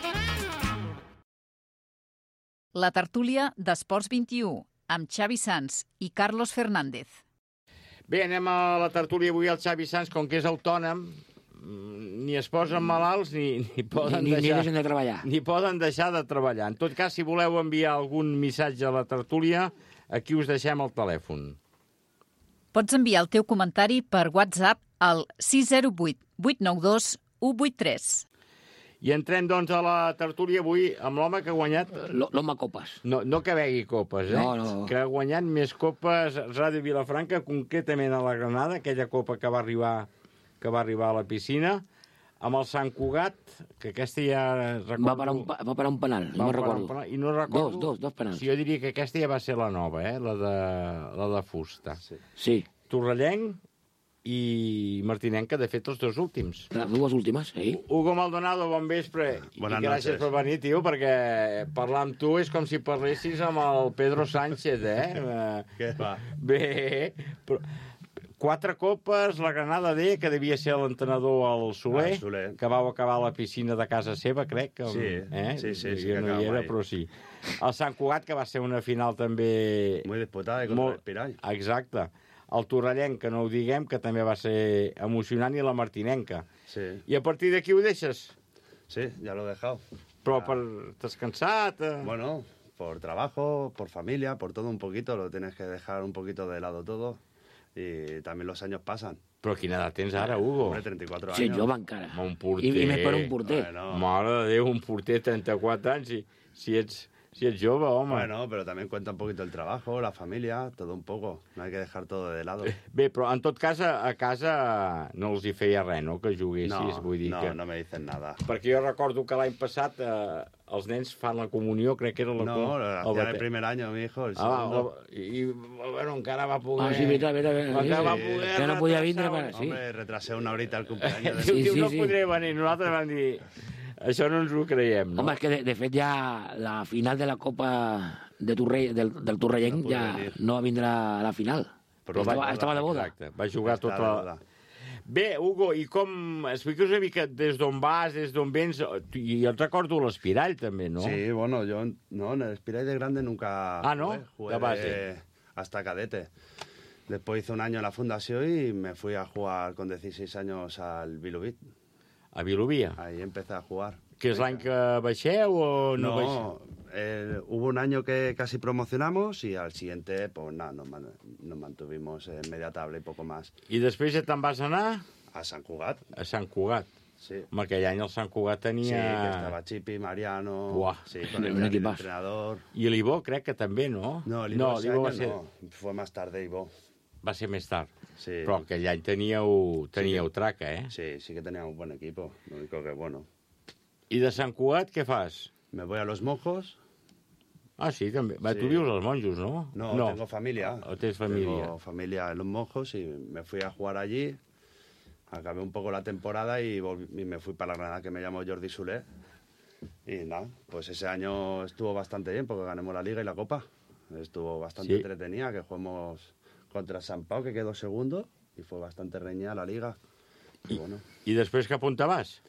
La tertúlia d'Esports 21, amb Xavi Sans i Carlos Fernández. Bé, anem a la tertúlia avui al Xavi Sans, com que és autònom, ni es posen malalts ni poden deixen de treballar. Ni poden deixar de treballar. En tot cas, si voleu enviar algun missatge a la tertúlia, aquí us deixem el telèfon. Pots enviar el teu comentari per WhatsApp al 608 892 183. I entrem, doncs, a la tertúlia avui amb l'home que ha guanyat... L'home copes. No que begui copes, eh? No. Que ha guanyat més copes Ràdio Vilafranca, concretament a la Granada, aquella copa que va arribar a la piscina, amb el Sant Cugat, que aquesta ja... Va parar un penal, no recordo. I no recordo... Dos penals. Sí, jo diria que aquesta ja va ser la nova, la de fusta. Sí. Torrellenc i Martinenca, de fet, els 2 últims. Les 2 últimes, sí. Hugo Maldonado, bon vespre. I gràcies per venir, tio, perquè parlar amb tu és com si parlessis amb el Pedro Sánchez, eh? Què va? Bé, però... 4 copes, la Granada deia que devia ser l'entrenador al Soler, que vau acabar a la piscina de casa seva, crec. Sí, jo no hi era, però sí. El Sant Cugat, que va ser una final també... Muy disputada contra l'Espirall. Exacte. El Torrellenc, que no ho diguem, que també va ser emocionant, i la Martinenca. Sí. I a partir d'aquí ho deixes? Sí, ya lo he dejado. Però t'has cansat? Bueno, por trabajo, por familia, por todo un poquito, lo tienes que dejar un poquito de lado todo. Y también los años pasan. Però quina edat tens ara, Hugo? Hombre, 34 Sí, años. jove encara. Un porter. I més per un porter. Bueno. Mare de Déu, un porter 34 anys, si ets jove, home. Bueno, pero también cuenta un poquito el trabajo, la familia, todo un poco. No hay que dejar todo de lado. Bé, però en tot cas, a casa no els hi feia res, no?, que juguessis, No, vull dir que... no me dicen nada. Perquè jo recordo que l'any passat els nens fan la comunió, crec que era la No, hacían el primer año, mi hijo, el segundo. I, bueno, encara va poder... Ah, sí, mira. Encara va poder... Que no podia vindre, retrasar, sí. Hombre, retrasé una horita el cumpleaños. Sí, no podré venir. Nosaltres vam dir... Això no ens ho creiem, no? Home, és que de fet ja la final de la Copa del Torrellenc ja no va vindre a la final. Però estava de boda. Exacte, va jugar tota... Bé, Hugo, i com... Expliques una mica des d'on vas, des d'on vens... I jo et recordo l'Espirall, també, no? Sí, bueno, yo no, en el Espirall de grande nunca ¿no? jugué De base. hasta cadete. Después hice un año en la fundación y me fui a jugar con 16 años al Vilubí. A Vilubí? Ahí empecé a jugar. Que és l'any que baixeu o no baixeu? Hubo un año que casi promocionamos y al siguiente, pues nada, nos mantuvimos en media tabla y poco más. I després ja te'n vas anar? A Sant Cugat. A Sant Cugat. Sí. Home, aquell any el Sant Cugat tenia... Sí, que estaba Chipi, Mariano... Buah. Sí, con el entrenador. I l'Ibó crec que també, no? No, l'Ibó va ser... Fue más tarde, Ibó. Va ser més tard. Sí. Però aquell any teníeu traca, eh? Sí, sí que teníamos un buen equipo. Lo único que, bueno... I de Sant Cugat què fas? Me voy a Los Mojos. Ah, sí, també. Sí. Tu vius als Monjos, no? No, tengo familia. O tens família. Tengo familia en Los Mojos y me fui a jugar allí. Acabé un poco la temporada y me fui para la Granada, que me llamo Jordi Soler. Y nada, pues ese año estuvo bastante bien porque ganamos la Liga y la Copa. Estuvo bastante entretenida, que jugamos contra Sant Pau, que quedó segundo, y fue bastante reñida la Liga. Y bueno. ¿Y después qué apuntabas?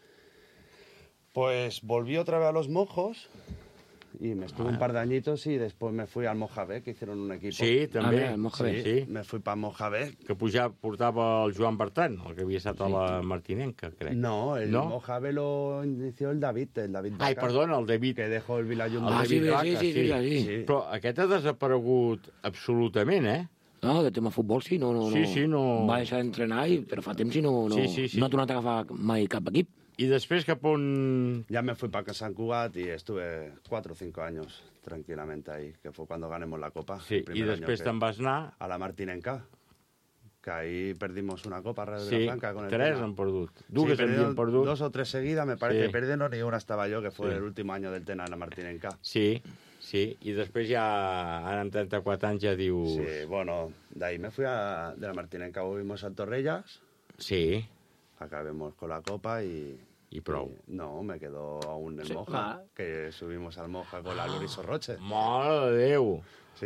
Pues volví otra vez a Los Mojos y me estuve un par de añitos y después me fui al Mojave, que hicieron un equipo. Sí, també. al Mojave. Sí. Me fui para Mojave. Que portava el Joan Bertran, el que havia estat a la Martinenca, crec. No, el Mojave lo inició el David Ai, perdona, el David. Que dejó el Vilayum. Sí. Però aquest ha desaparegut absolutament, eh? No, de tema futbol sí, no. Sí, no. Va deixar d'entrenar, però fa temps i no ha tornat a agafar mai cap equip. ¿Y después qué Ya me fui para Sant Cugat y estuve 4 o 5 años tranquilamente ahí, que fue cuando ganemos la Copa. Sí, y después te'n vas anar... A la Martinenca, que ahí perdimos una Copa Red de la Blanca con el 3 han perdut. Dues havien perdut. 2 o 3 seguidas, me parece que perdieron y una estaba yo, que fue el último año del Tena en la Martinenca. Sí, y después ya, ara amb 34 anys ja dius... Sí, bueno, de ahí me fui de la Martinenca, volvimos a Torrellas. Sí. Acabemos con la Copa y prou. No, me quedó aún el Moja, que subimos al Moja con la Loris Roche. Mare de Déu! Sí,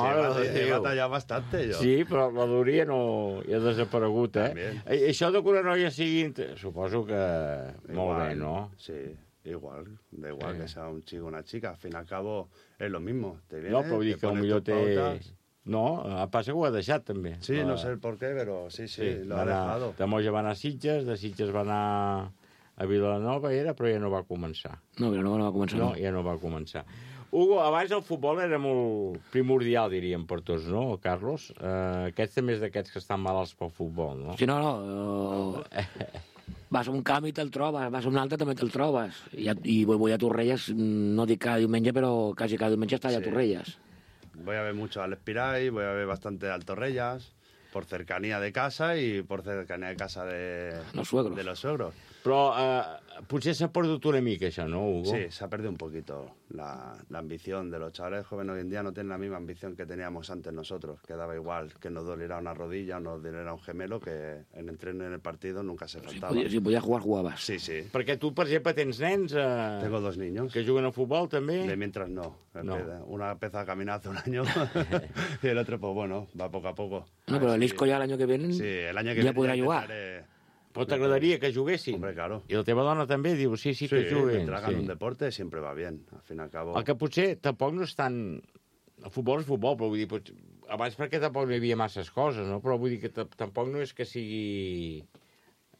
he batallado bastante, jo. Sí, però la Lúria no ha desaparegut, eh? También. Això de que una noia sigui... Suposo que molt bé, no? Sí, igual, da igual que sea un chico o una chica, al fin y al cabo es lo mismo. Te viene, no, però vull dir que potser té... No, passa que ho ha deixat, també. Sí, no sé el por qué, però sí, lo ha dejado. De Moja va anar a Sitges, de Sitges va anar a Vilanova, però ja no va començar. No, Vilanova no va començar. No, ja no va començar. Hugo, abans el futbol era molt primordial, diríem, per tots, no, Carlos? Aquests també és d'aquests que estan malalts pel futbol, no? Sí, no. Vas a un camp i te'l trobes, vas a un altre també te'l trobes. I voy a Torrelles, no dic cada diumenge, però quasi cada diumenge està allà a Torrelles. Voy a ver mucho al Espiray, voy a ver bastante al Torrellas, por cercanía de casa y por cercanía de casa de los suegros. Però potser s'ha perdut una mica això, ¿no, Hugo? Sí, se ha perdido un poquito la ambición de los chavales jóvenes hoy en día. No tienen la misma ambición que teníamos antes nosotros, que daba igual que nos doliera una rodilla o nos doliera un gemelo, que en entreno en el partido nunca se faltaba. Si podies jugar, jugaves. Sí, sí. Perquè tu, per exemple, tens nens... Tengo 2 niños. Que juguen al futbol, també? De mientras no. Una empezó a caminar hace un año y el otro, pues bueno, va poco a poco. No, però l'Isco ja l'any que ve ja podrà jugar. Però t'agradaria que juguessin? Hombre, claro. I la teva dona també diu, sí, que juguen. Mientras hagan un deporte siempre va bien, al fin y al cabo. El que potser tampoc no és tan... El futbol és futbol, però vull dir... Abans perquè tampoc no hi havia masses coses, no? Però vull dir que tampoc no és que sigui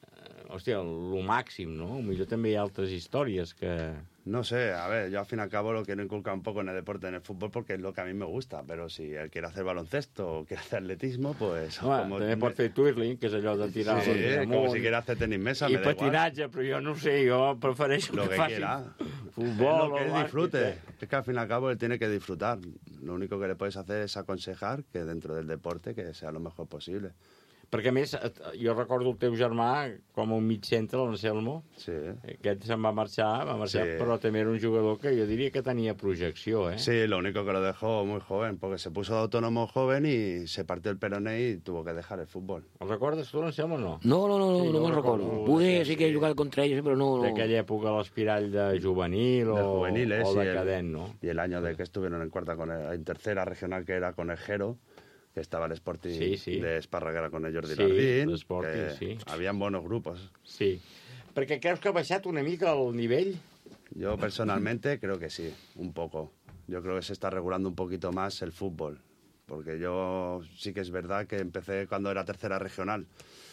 hòstia, lo màxim, ¿no? Millor també hi ha altres històries que... No sé, a ver, yo al fin y al cabo lo quiero inculcar un poco en el deporte, en el fútbol, porque es lo que a mí me gusta, pero si él quiere hacer baloncesto o quiere hacer atletismo, pues... Home, també pot fer twirling, que és allò de tirar... Sí, como si quiere hacer tenis mesa, I me da igual. patinatge, però jo no sé, jo prefereixo Lo que que facin quiera. futbol Lo que él o disfrute. Es que al fin y al cabo él tiene que disfrutar. Lo único que le puedes hacer es aconsejar que dentro del deporte que sea lo mejor posible. Perquè, a més, jo recordo el teu germà com un mig centre, l'Anselmo. Sí. Aquest se'n va marxar, sí. Però també era un jugador que jo diria que tenia projecció, eh? Sí, lo único que lo dejó muy joven, porque se puso de autónomo joven y se partió el peroné y tuvo que dejar el fútbol. El recordes tu, l'Anselmo, o no? No me'n recordo. Poder sí que he jugat contra ells, però no... D'aquella època, l'espirall de juvenil De juveniles o de cadent, ¿no? Y el año de que estuvieron en cuarta, en tercera regional, que era con el Jero, que estaba el Sporting de Esparraguera con el Jordi Lardín, que habían buenos grupos. Sí. Perquè creus que ha baixat una mica el nivell? Yo personalmente creo que sí, un poco. Yo creo que se está regulando un poquito más el fútbol, porque yo sí que es verdad que empecé cuando era tercera regional.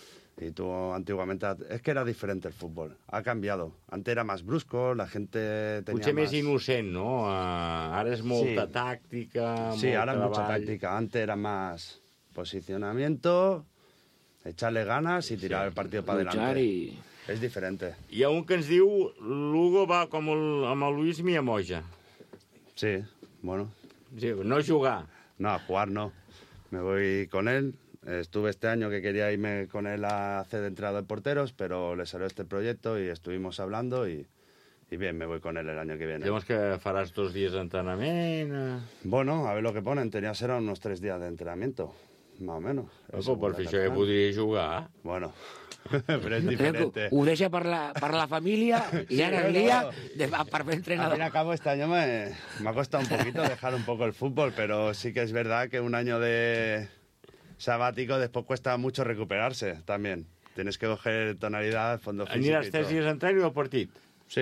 Y tú antiguamente... Es que era diferente el fútbol. Ha cambiado. Antes era más brusco, la gente tenía Potser más... més innocent, no? Ara és molta tàctica, Sí, molt ahora es mucha treball. táctica. Antes era más posicionamiento, echarle ganas y tirar el partido para adelante. Es diferente. Hi ha un que ens diu Lugo va com amb el Luis Miyamoja. Sí, bueno. Sí, no jugar. No, a jugar no. Me voy con él. Estuve este año que quería irme con él a hacer de entrenador de porteros, pero le salió este proyecto y estuvimos hablando y bien, me voy con él el año que viene. Llavors que faràs 2 dies d'entrenament... Bueno, a ver lo que ponen. Tenía que ser unos 3 días de entrenamiento, más o menos. Però per fer això ja podria jugar. Bueno, pero es diferente. Ho deixa per la família i ara el dia per fer entrenador. Al fin y al cabo, este año me ha costado un poquito dejar un poco el fútbol, pero sí que es verdad que un año de sabático después cuesta mucho recuperarse también. Tienes que coger tonalidad, fondo físico. Aniràs 3 dies d'entrenament al partit? Sí.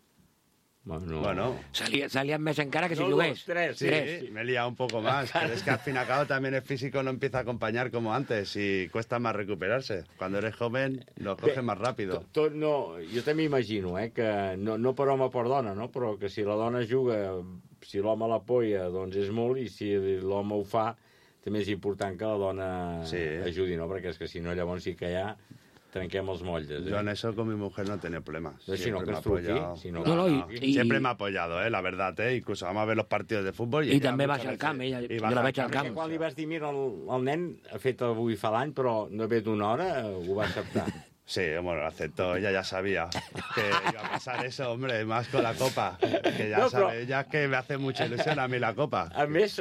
Bueno. Salían més encara que si jugués. 3. Sí, me he liado un poco más. Pero es que al fin y al cabo también el físico no empieza a acompañar como antes y cuesta más recuperarse. Cuando eres joven lo coges más rápido. No, jo també imagino, que no per home o per dona, no? Però que si la dona juga, si l'home l'apoya, doncs és molt, i si l'home ho fa, també és important que la dona ajudi, no? Perquè és que si no, llavors sí que ja trenquem els motlles. Yo en eso con mi mujer no he tenido problemas. Si no, que ens truqui. Siempre me ha apoyado, la verdad, Incluso vamos a ver los partidos de fútbol. I també baixa al camp, jo la veig al camp. Quan li vas dir, mira, el nen ha fet avui fa l'any, però no ve d'una hora, ho va acceptar. Sí, bueno, lo aceptó, ella ya sabía que iba a pasar eso, hombre, más con la Copa, que ya sabe, ya es que me hace mucha ilusión a mí la Copa. A més,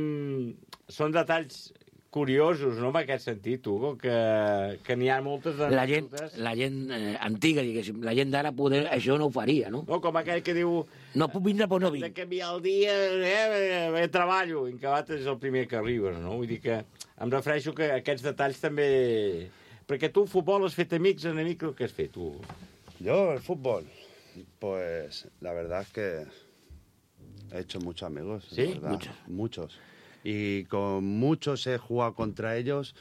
són detalls curiosos, no?, en aquest sentit, Hugo, que n'hi ha moltes de... La gent antiga, diguéssim, la gent d'ara això no ho faria, no? No, com aquell que diu... No puc vindre, però no vinc. De canviar el dia, treballo, i en acabat és el primer que arribes, no? Vull dir que em refereixo que aquests detalls també... Perquè tu, futbol, has fet amics, enemics, què has fet, tu? Yo, el fútbol, pues la verdad es que he hecho muchos amigos. ¿Sí? Muchos. Y con muchos he jugado contra ellos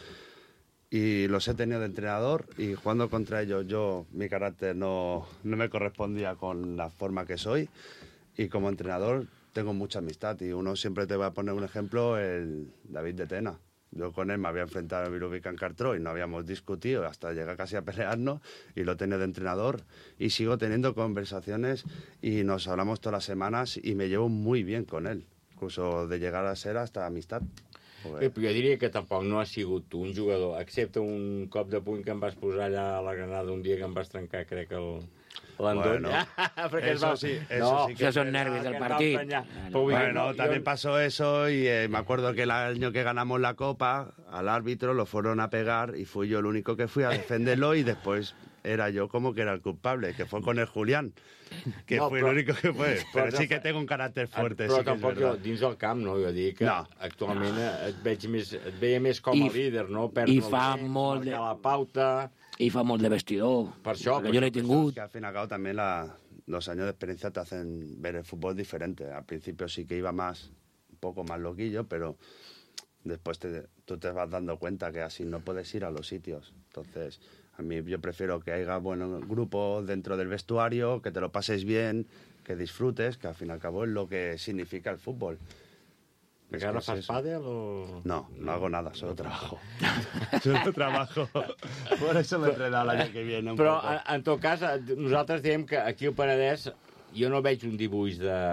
y los he tenido de entrenador, y jugando contra ellos mi carácter no me correspondía con la forma que soy, y como entrenador tengo mucha amistad, y uno siempre te va a poner un ejemplo, el David de Tena. Yo con él me había enfrentado en Virubica en Cartró y no habíamos discutido hasta llegar casi a pelearnos, y lo tenía de entrenador y sigo teniendo conversaciones y nos hablamos todas las semanas y me llevo muy bien con él, incluso de llegar a ser hasta amistad. Bé, jo diria que tampoc no has sigut tu un jugador, excepte un cop de puny que em vas posar allà a la Granada un dia que em vas trencar, crec, l'endoll. Bueno, eso sí que son nervios del partido. Bueno, también pasó eso, y me acuerdo que el año que ganamos la Copa, al árbitro lo fueron a pegar y fui yo el único que fui a defenderlo, y después era yo como que era el culpable, que fue con el Julián, que fue el único que fue. Però sí que tengo un caràcter fuerte. Però tampoc dins del camp, no? Jo dic que actualment et veia més com a líder, no? I fa molt de... la pauta... I fa molt de vestidor. Per això, perquè jo l'he tingut. Que al fin y al cabo también los años de experiencia te hacen ver el fútbol diferente. Al principio sí que iba un poco más loquillo, pero después tú te vas dando cuenta que así no puedes ir a los sitios. Entonces, A mí yo prefiero que haya buen grupo dentro del vestuario, que te lo pases bien, que disfrutes, que al fin y al cabo es lo que significa el fútbol. ¿Que ahora fas pàdel o...? No, no hago nada, solo trabajo. Solo trabajo. Por eso me he entrenado l'any que viene un Però, poco. en tot cas, nosaltres diem que aquí al Penedès jo no veig un dibuix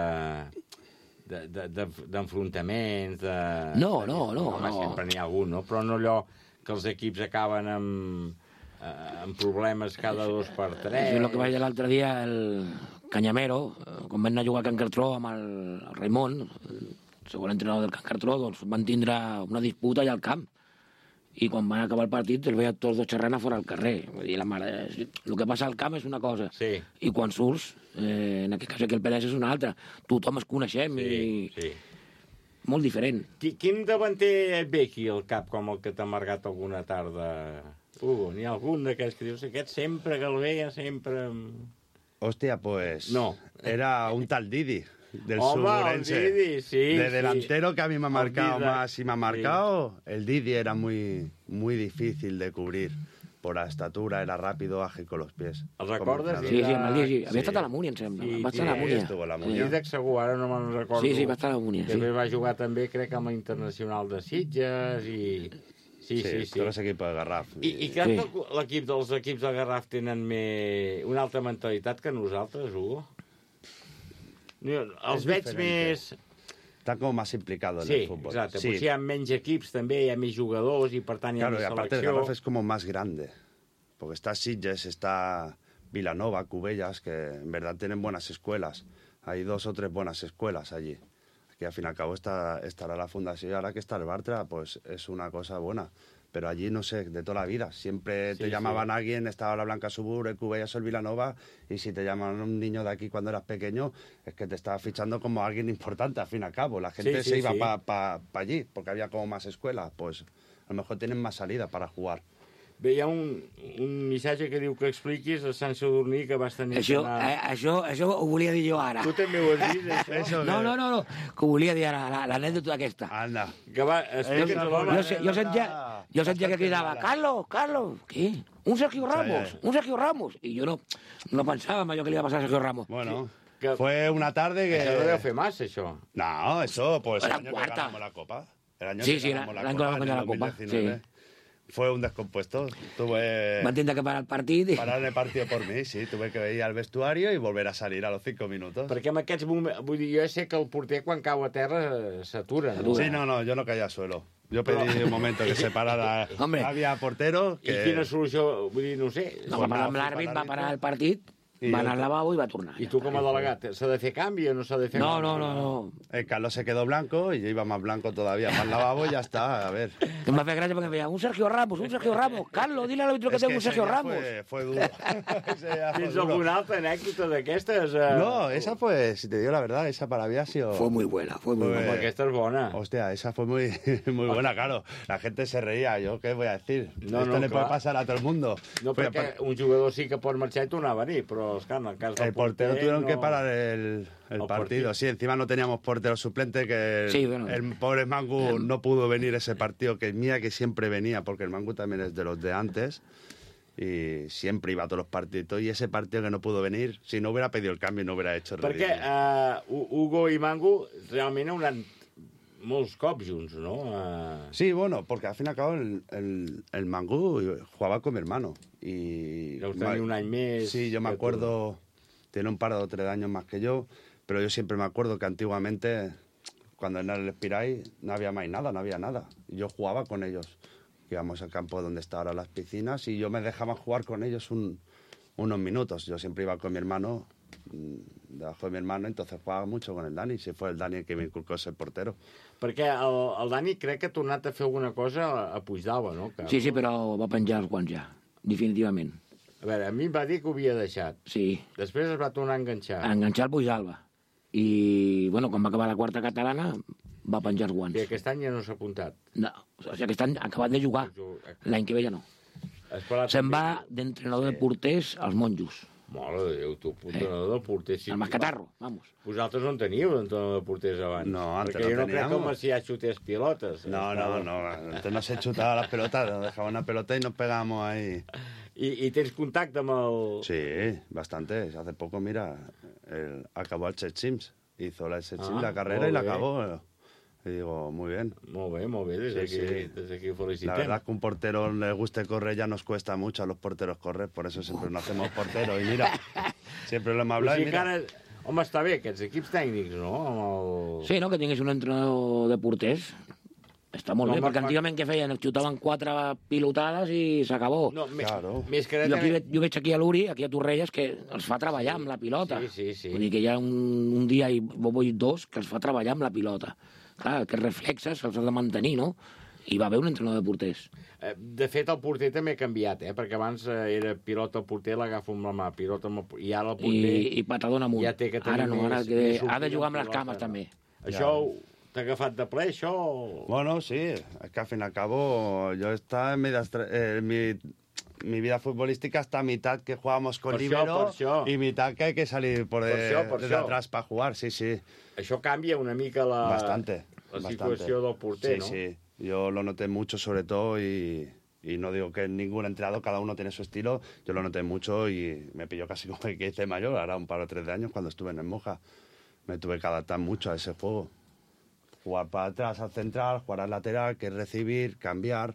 d'enfrontaments, No. Home, sempre n'hi ha algun, no? Però no allò que els equips acaben amb problemes cada 2 per 3. Jo el que vaig dir l'altre dia, el Canyamero, quan van anar a jugar a Can Cartró amb el Raimon, el segon entrenador del Can Cartró, doncs van tindre una disputa allà al camp. I quan van acabar el partit els veia tots dos xerrant a fora al carrer. Vull dir, la mare, el que passa al camp és una cosa. Sí. I quan surts, en aquest cas aquí el Penedès és una altra. Tothom es coneixem i... Molt diferent. Quin davanter et ve aquí al cap com el que t'ha amargat alguna tarda? Hugo, n'hi ha algun d'aquests que dius, aquest sempre que el veia, sempre... Hostia, pues... No. Era un tal Didi, del Home, Suburense. el Didi, sí. De delantero que a mí me ha marcado Dida. más y me ha marcado. El Didi era muy difícil de cubrir. Por la estatura, era rápido, ágil con los pies. El recordes? Sí, amb el Didi. Havia estat a la Múnia, em sembla. Va estar a la Múnia. estuvo a la El Múnia. Dídac segur, ara no me'n recordo. Sí, va estar a la Múnia. També va jugar també, crec, amb la Internacional de Sitges i... Sí. Todos los equipos de Garraf. I creus que els equips del Garraf tenen una altra mentalitat que nosaltres, Hugo? Els veig més... Están como más implicados en el fútbol. Exacte. Potser hi ha menys equips també, hi ha més jugadors i per tant hi ha Claro, y més aparte el selecció. Garraf es como más grande. Porque está Sitges, está Vilanova, Cubellas, que en verdad tienen buenas escuelas. Hay 2 o 3 buenas escuelas allí. Que al fin y al cabo estará la fundación. Y ahora que está el Bartra, pues es una cosa buena. Pero allí, no sé, de toda la vida. Siempre te llamaban a alguien, estaba la Blanca Subur, el Cubellas o el Vilanova, y si te llaman un niño de aquí cuando eras pequeño, es que te estaba fichando como alguien importante, al fin y al cabo. La gente se iba para allí, porque había como más escuelas. Pues a lo mejor tienen más salida para jugar. Bé, hi ha un missatge que diu que expliquis a Sant Sadurní que vas tenir que anar... Això ho volia dir jo ara. Tu també ho has dit, això? No, que ho volia dir ara, l'anècdota aquesta. Anda. Que va, explica'ns l'home. Jo sentia que cridava, Carlos, què? Un Sergio Ramos. I jo no pensava en allò que li va passar a Sergio Ramos. Bueno, fue una tarde que... Això no deu fer massa, això. No, eso, pues el Era año cuarta. que ganamos la Copa. El año Sí, que ganamos l'any que vam guanyar la Copa. 2019. Fue un descompuesto. Van tindre que parar el partit. Parar el partido por mí, sí. Tuve que ir al vestuario y volver a salir a los 5 minutos. Perquè en aquests moments... Vull dir, jo sé que el porter quan cau a terra s'atura, no? Sí, no, yo no caía al suelo. Yo pedí un momento que se parara. Hombre. Había portero que... I quina solució? Vull dir, no sé. No, va parar amb l'àrbit, va parar el partit, va anar al lavabo i va tornar. I tu com a delegat, s'ha de fer canvi o no s'ha de fer canvi? No. El Carlos se quedó blanco y yo iba más blanco todavía. Para el lavabo y ya está, a ver. Em va fer gràcia perquè em deia, un Sergio Ramos. Carlos, dile a l'àrbitre que té un Sergio Ramos. Fue duro. Tens alguna altra anècdota d'aquestes? No, esa fue, si te digo la verdad, esa para mí ha sido... Fue muy buena. Aquesta és bona. Hostia, esa fue muy buena, claro. La gente se reía, ¿yo qué voy a decir? No, Esto le clar. puede pasar a todo el mundo. No, perquè un jugador sí que pot marxar i tornar a venir, però, esclar, en el cas del El portero porter, tuvieron no... que parar el partido. Sí, encima no teníamos portero suplente, que Sí, bueno. el pobre Mangu no pudo venir ese partido, que mira que siempre venía, porque el Mangu también es de los de antes, y siempre iba a todos los partidos. Y ese partido que no pudo venir, si no hubiera pedido el cambio, no hubiera hecho el Perquè Hugo i Mangu realment han anat molts cops junts, no? Sí, bueno, porque al fin y al cabo el Mangu jugaba con mi hermano. Y Deus tenir un any més... Sí, yo me acuerdo, tiene un par o 3 años más que yo, pero yo siempre me acuerdo que antiguamente, cuando en el Espiray, no había más nada, no había nada. Yo jugaba con ellos. Íbamos al campo donde están ahora las piscinas y yo me dejaba jugar con ellos unos minutos. Yo siempre iba con mi hermano, debajo de mi hermano, entonces jugaba mucho con el Dani. Si fue el Dani el que me inculcó ser portero. Perquè el Dani crec que ha tornat a fer alguna cosa a Puigdalba, no? Sí, però va penjar els guants ja, definitivament. A veure, a mi em va dir que ho havia deixat. Sí. Després es va tornar a enganxar. A enganxar el Puigdalba. I, bueno, quan va acabar la quarta catalana, va penjar els guants. I aquest any ja no s'ha apuntat. No, o sigui, aquest any ha acabat de jugar. L'any que ve ja no. Se'n va d'entrenador de porters als monjos. Mare de Déu, tu, entrenador del porter. El mascatarro, vamos. Vosaltres no en teníeu d'entrenador de porters abans. No, antes Perquè jo no crec que teníamos. Macià xutés pilotes. No, antes no se chutaba las pelotas, nos dejaba una pelota y nos pegábamos ahí. ¿Y tienes contacto amb el...? Sí, bastante. Hace poco, mira, acabó el Chet Sims. Hizo el Chet Sims la carrera molt y la bé. acabó. Y digo, muy bien. Molt bé, des d'aquí felicitem. La verdad es que un portero le guste correr ya nos cuesta mucho a los porteros correr, por eso siempre nos hacemos porteros. Y mira, siempre lo hemos hablado. O sigui que ara, home, està bé, aquests equips tècnics, no? Amb el... Sí, no?, que tingués un entrenador de porters. Està molt No, bé, perquè antigament què feien? Xutaven 4 pilotades i s'acabó. No, més que Jo veig aquí a l'Uri, aquí a Torrelles, que els fa treballar amb la pilota. Sí. Vull dir que hi ha un dia i vull 2 que els fa treballar amb la pilota. Clar, aquests reflexes se'ls ha de mantenir, no? I va haver un entrenador de porters. De fet, el porter també ha canviat, perquè abans era pilota al porter, l'agafo amb la mà, pilota amb el... I ara el porter... I patador amunt. Ja té que tenir ara no, ara més ha de jugar amb les pilota, cames, també. Això t'ha agafat de ple, això? Bueno, sí, es que al fin y al cabo yo estaba en mi vida futbolística hasta mitad que jugábamos con libero y mitad que hay que salir por desde atrás para jugar, sí. Això canvia una mica la situació del porter, ¿no? Sí, yo lo noté mucho sobre todo y no digo que ningún entrenador, cada uno tiene su estilo, yo lo noté mucho y me pilló casi como que hice mayor, ahora un par o 3 de años cuando estuve en el Moja, me tuve que adaptar mucho a ese juego. Jugar para atrás al central, jugar al lateral, que es recibir, cambiar.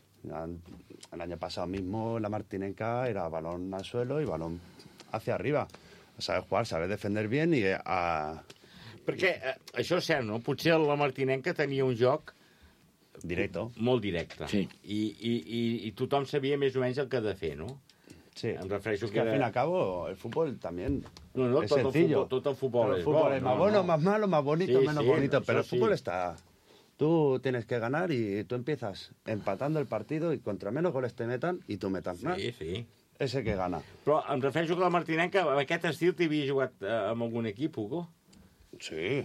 El año pasado mismo la Martinenca era balón al suelo y balón hacia arriba. Sabes jugar, sabes defender bien i... Perquè això és cert, no? Potser la Martinenca tenia un joc... Directe. Molt directe. Sí. I tothom sabia més o menys el que ha de fer, no? Sí. Em refereixo es que al fin y al cabo el fútbol también no, es tot sencillo. Tot el futbol el fútbol es más bueno, más malo, más bonito, menos bonito, pero el fútbol está... Tú tienes que ganar y tú empiezas empatando el partido y contra menos goles te metan y tú metas más. Sí. Ese que gana. Però em refereixo que la Martinenca, amb aquest estil t'havia jugat amb algun equip, Hugo? Sí.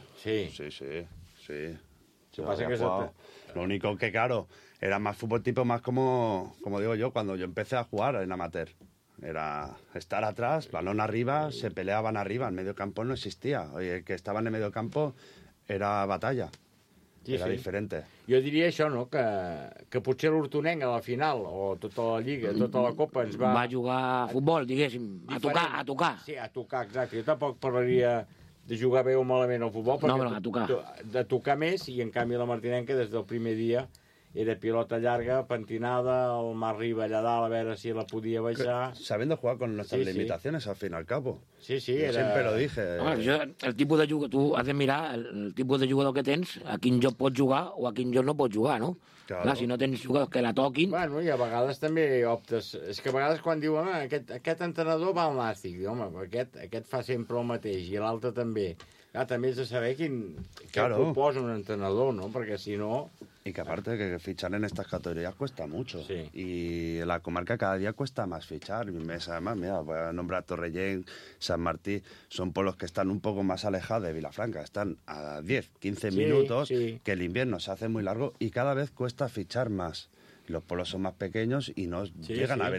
Pasa que lo único que, claro, era más fútbol tipo, más como digo yo, cuando yo empecé a jugar en amateur. Era estar atrás, balón arriba, se peleaban arriba, el medio campo no existía. Oye, el que estaba en el medio campo era batalla. Era diferente. Jo diria això, no?, que potser l'Hortonenc a la final, o tota la Lliga, tota la Copa, ens va... Va jugar a futbol, diguéssim, a tocar. Sí, a tocar, exacte. Jo tampoc parlaria de jugar bé o malament al futbol, perquè a tocar. De tocar més, i en canvi la Martinenca des del primer dia era pilota llarga, pentinada, el mar arriba allà dalt, a veure si la podia baixar... Sabiendo jugar con nuestras limitaciones, al fin y al cabo. Sí, yo siempre lo dije. El tipus de jugador, tu has de mirar el tipus de jugador que tens, a quin joc pots jugar o a quin joc no pots jugar, no? Claro. Clar, si no tens jugadors que la toquin... Bueno, i a vegades també optes... És que a vegades quan diuen aquest entrenador va al nàstic, home, aquest fa sempre el mateix, i l'altre també. Clar, també has de saber què proposa un entrenador, no? Perquè si no... Y que aparte que fichar en estas categorías cuesta mucho. Sí. Y la comarca cada día cuesta más fichar. Además, mira, voy a nombrar Torrellén, San Martí, son pueblos que están un poco más alejados de Vilafranca. Están a 10, 15 minutos, que el invierno se hace muy largo y cada vez cuesta fichar más. Los pueblos son más pequeños y no llegan a haber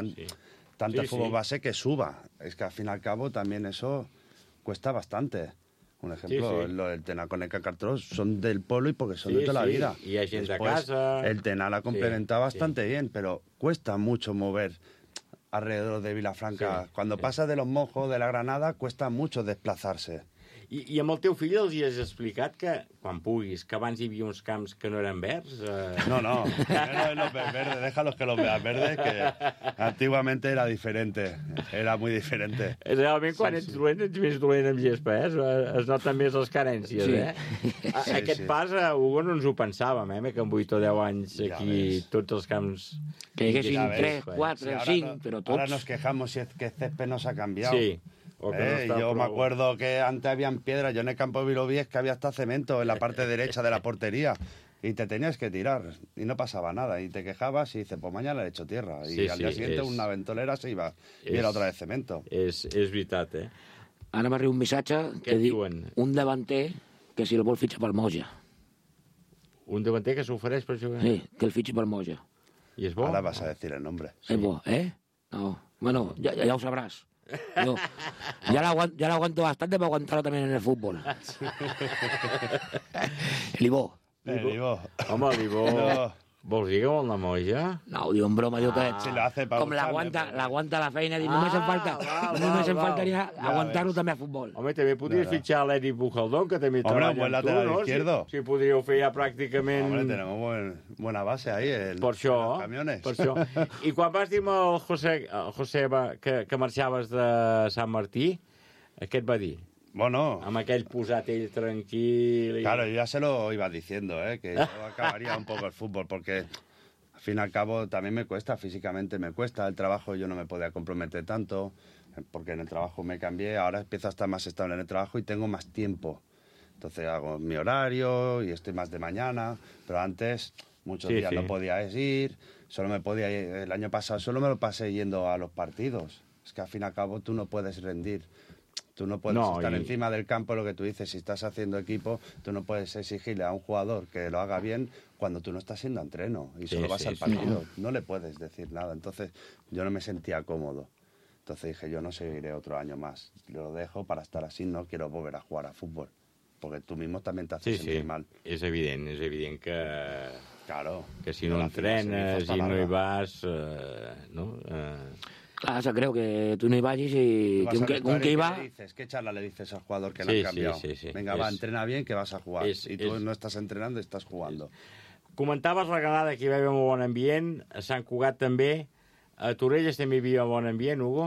tanto fútbol base que suba. Es que al fin y al cabo también eso cuesta bastante. Un ejemplo, lo del Tena con el Cacartros son del pueblo y porque son de toda la vida. Y hay gente Después, a casa. El Tena la complementa bastante bien, pero cuesta mucho mover alrededor de Vilafranca. Cuando pasa de los Mojos, de la Granada, cuesta mucho desplazarse. I amb el teu fill els hi has explicat que, quan puguis, que abans hi havia uns camps que no eren verds? No, los verdes, déjalos que los vean verdes, que antiguamente era diferente, era muy diferente. Realment, quan ets dolent, ets més dolent amb gespa, es noten més les carències, Aquest pas, Hugo, no ens ho pensàvem, que amb 8 o 10 anys aquí tots els camps... Que hi haguessin 3, 4, 5, però tots... Ahora nos quejamos si es que el césped nos ha cambiado. Sí. Yo me acuerdo que antes habían piedras, yo en el campo de Vilovies que había hasta cemento en la parte derecha de la portería y te tenías que tirar y no pasaba nada y te quejabas y dices, pues mañana le echo tierra y al día siguiente una ventolera se iba y era otra vez cemento. És veritat, Ara m'arriba un missatge que diu un davanter que si el vol fitxar pel Moja. Un davanter que s'ofereix per jugar? Sí, que el fitxi pel Moja. I és bo? Ahora vas a decir el nombre. És bo, No, bueno, ja ho sabràs. Yo, ya lo aguanto bastante para aguantarlo también en el fútbol. L'Ibó. Home, l'Ibó... No. Vols dir que vol anar moja? No, ho diu en broma, diu que Si lo hace para com l'aguanta la feina, diu, només em faltaria aguantar-lo també a futbol. Home, també podries fitxar l'Eric Bujaldón, que també treballa buen amb tu, lateral no? izquierdo. Si podríeu fer ja pràcticament... Hombre, tenemos buena base ahí en Per això, los camiones. per això. I quan vas dir al José que marxaves de Sant Martí, què et va dir? Bueno. Amb aquell posat ell tranquil. Claro, yo ya se lo iba diciendo, que yo acabaría un poco el fútbol, porque al fin y al cabo también me cuesta, físicamente me cuesta, el trabajo yo no me podía comprometer tanto, porque en el trabajo me cambié, ahora empiezo a estar más estable en el trabajo y tengo más tiempo. Entonces hago mi horario y estoy más de mañana, pero antes muchos días no podía ir, solo me podía ir, el año pasado solo me lo pasé yendo a los partidos. Es que al fin y al cabo tú no puedes rendir. Tú no puedes estar encima del campo, lo que tú dices, si estás haciendo equipo, tú no puedes exigirle a un jugador que lo haga bien cuando tú no estás haciendo entreno y solo vas al partido. No le puedes decir nada. Entonces yo no me sentía cómodo. Entonces dije, yo no seguiré otro año más. Lo dejo para estar así, no quiero volver a jugar a fútbol. Porque tú mismo también te haces sentir mal. És evident que... Claro. Que si no entrenes i no hi vas... no? Clar, se creu que tu no hi vagis i un que hi va... ¿Qué charla le dices al jugador que no ha cambiado? Venga, va, entrena bien que vas a jugar. Y tú no estás entrenando, estás jugando. Comentaves la Granada que hi va haver molt bon ambient, a Sant Cugat també. A Torrelles també hi havia bon ambient, Hugo?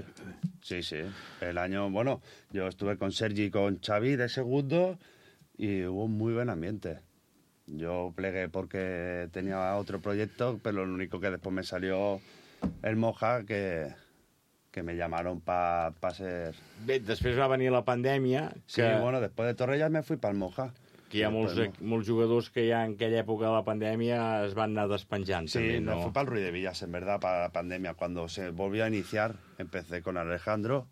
Sí. El año, bueno, yo estuve con Sergi y con Xavi de segundo y hubo un muy buen ambiente. Yo plegué porque tenía otro proyecto, pero lo único que después me salió el Moja, que me llamaron para ser... Bé, després va venir la pandèmia... Sí, bueno, después de Torrellas me fui para el Moja. Que hi ha molts jugadors que ja en aquella època de la pandèmia es van anar despenjant. Sí, també, ¿no? me fui para el Ruiz de Villas, en verdad, para la pandemia. Cuando se volvió a iniciar, empecé con Alejandro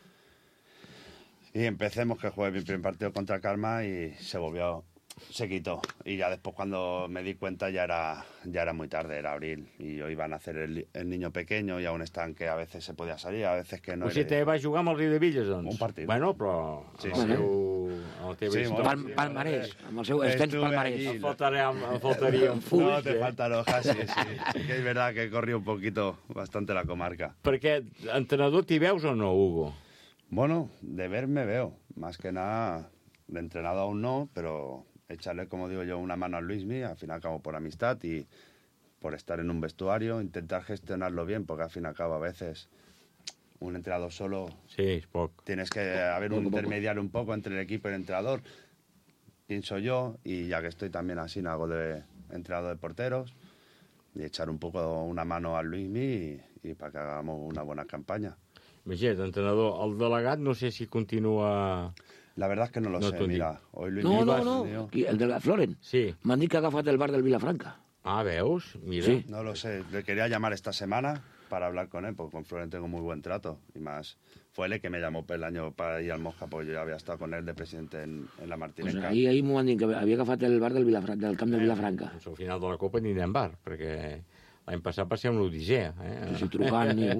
y empecemos que jugué mi primer partido contra Calma y se quitó. Y ya después cuando me di cuenta ya era muy tarde, era abril. Y yo iba a nacer el niño pequeño y aún están que a veces se podía salir, a veces que no. O sigui, te vas jugar amb el Riu de Villas, doncs? Un partit. Bueno, però... Sí, el teu palmarès, amb el seu extens palmarès. Em faltaria un full. No, te faltan hojas, sí. Que es verdad que corrí un poquito, bastante la comarca. Perquè entrenador t'hi veus o no, Hugo? Bueno, de ver me veo. Más que nada, de entrenado aún no, pero... echarle, como digo yo, una mano a Luismi, al fin y al cabo por amistad y por estar en un vestuario, intentar gestionarlo bien, porque al fin y al cabo a veces un entrenador solo... Sí, es poc. Tienes que haber un intermediario un poco entre el equipo y el entrenador, pienso yo, y ya que estoy también así, hago de entrenador de porteros, y echar un poco una mano a Luismi y para que hagamos una buena campaña. Imagina't, entrenador, el delegat no sé si continua... La verdad es que no lo sé, mira. Hoy Luis No. El de la Floren. Sí. M'han dit que ha agafat el bar del Vilafranca. Ah, veus? Mira. Sí. No lo sé. Le quería llamar esta semana para hablar con él, porque con Floren tengo muy buen trato. Y más, fue él el que me llamó el año para ir al Moja, porque yo ya había estado con él de presidente en la Martineca. Pues ahir m'ho han dit que havia agafat el bar del camp del Vilafranca. Doncs al final de la Copa anirem bar, perquè l'any passat va ser una odissea. Si trucant ningú.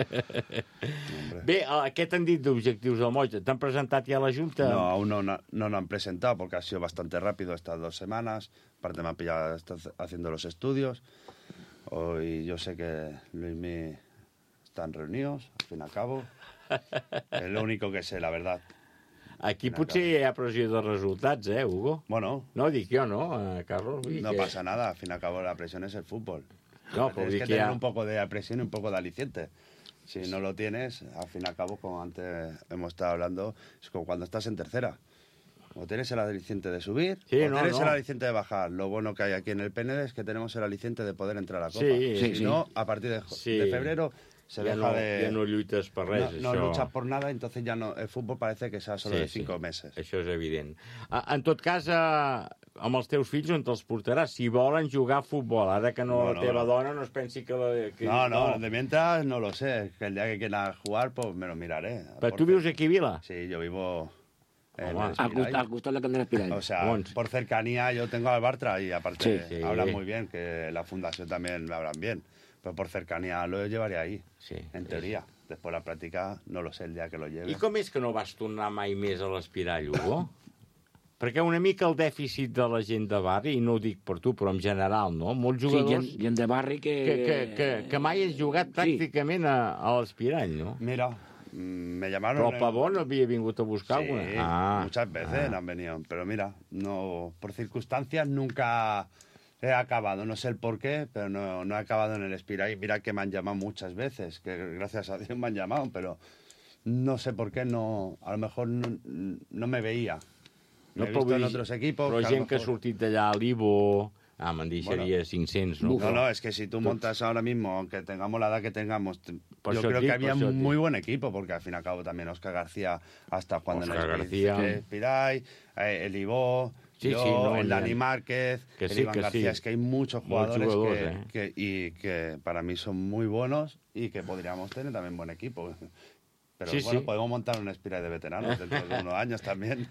Bé, què t'han dit d'objectius del Moja? T'han presentat ja a la Junta? No, aún no lo han presentado, porque ha sido bastante rápido estas 2 semanas. Aparte me han pillado haciendo los estudios. Hoy yo sé que Luismi están reunidos, al fin y al cabo. Es lo único que sé, la verdad. Aquí potser hi ha pressió de resultats, Hugo? Bueno. No, dic jo, ¿no, Carlos? No pasa nada, al fin y al cabo la presión es el fútbol. No, tienes que tener un poco de presión y un poco de aliciente. Si no lo tienes, al fin y al cabo, como antes hemos estado hablando, es como cuando estás en tercera. O tienes el aliciente de subir, o tienes el aliciente de bajar. Lo bueno que hay aquí en el PND es que tenemos el aliciente de poder entrar a la Copa. Si no, a partir de febrero se deja de... Ja no lluites per res, no luchas por nada, entonces ya no, el fútbol parece que sea solo de 5 meses. Això és evident. En tot cas, amb els teus fills on te'ls portaràs? Si volen jugar a futbol, ara que la teva dona no es pensi que... No, de mientras no lo sé. Que el día que quiera jugar, pues me lo miraré. Però tu vius aquí a Vila? Sí, yo vivo... al costat de Candela Espiral. O sea, por cercanía yo tengo al Bartra y aparte hablan muy bien, que la fundación también hablan bien. Pero por cercanía lo llevaré ahí, en teoría. Después la práctica, no lo sé el día que lo lleve. I com és que no vas tornar mai més a l'Espirall, Hugo? Perquè una mica el dèficit de la gent de barri, i no ho dic per tu, però en general, no? Molts jugadors... Sí, gent de barri que mai has jugat pràcticament a l'Espirall, no? Mira, me llamaron... Però el Pavón no havia vingut a buscar alguna? Sí, muchas veces han venido. Pero mira, no, por circunstancias nunca he acabado. No sé el por qué, pero no he acabado en el Espirall. Mira que me han llamado muchas veces, que gracias a Dios me han llamado, pero no sé por qué, no, a lo mejor no me veía. No, he visto en otros equipos. Però gent que ha sortit d'allà a l'Ivo... me'n deixaria 500, ¿no? No, es que si tú montas ahora mismo, aunque tengamos la edad que tengamos, yo creo que había un muy buen equipo, porque al fin y al cabo también Óscar García hasta jugando en el Espirall, el Ivo, el Dani Márquez, el Iván García. Es que hay muchos jugadores que para mí son muy buenos y que podríamos tener también buen equipo. Pero podemos montar un Espirall de veteranos dentro de unos años también.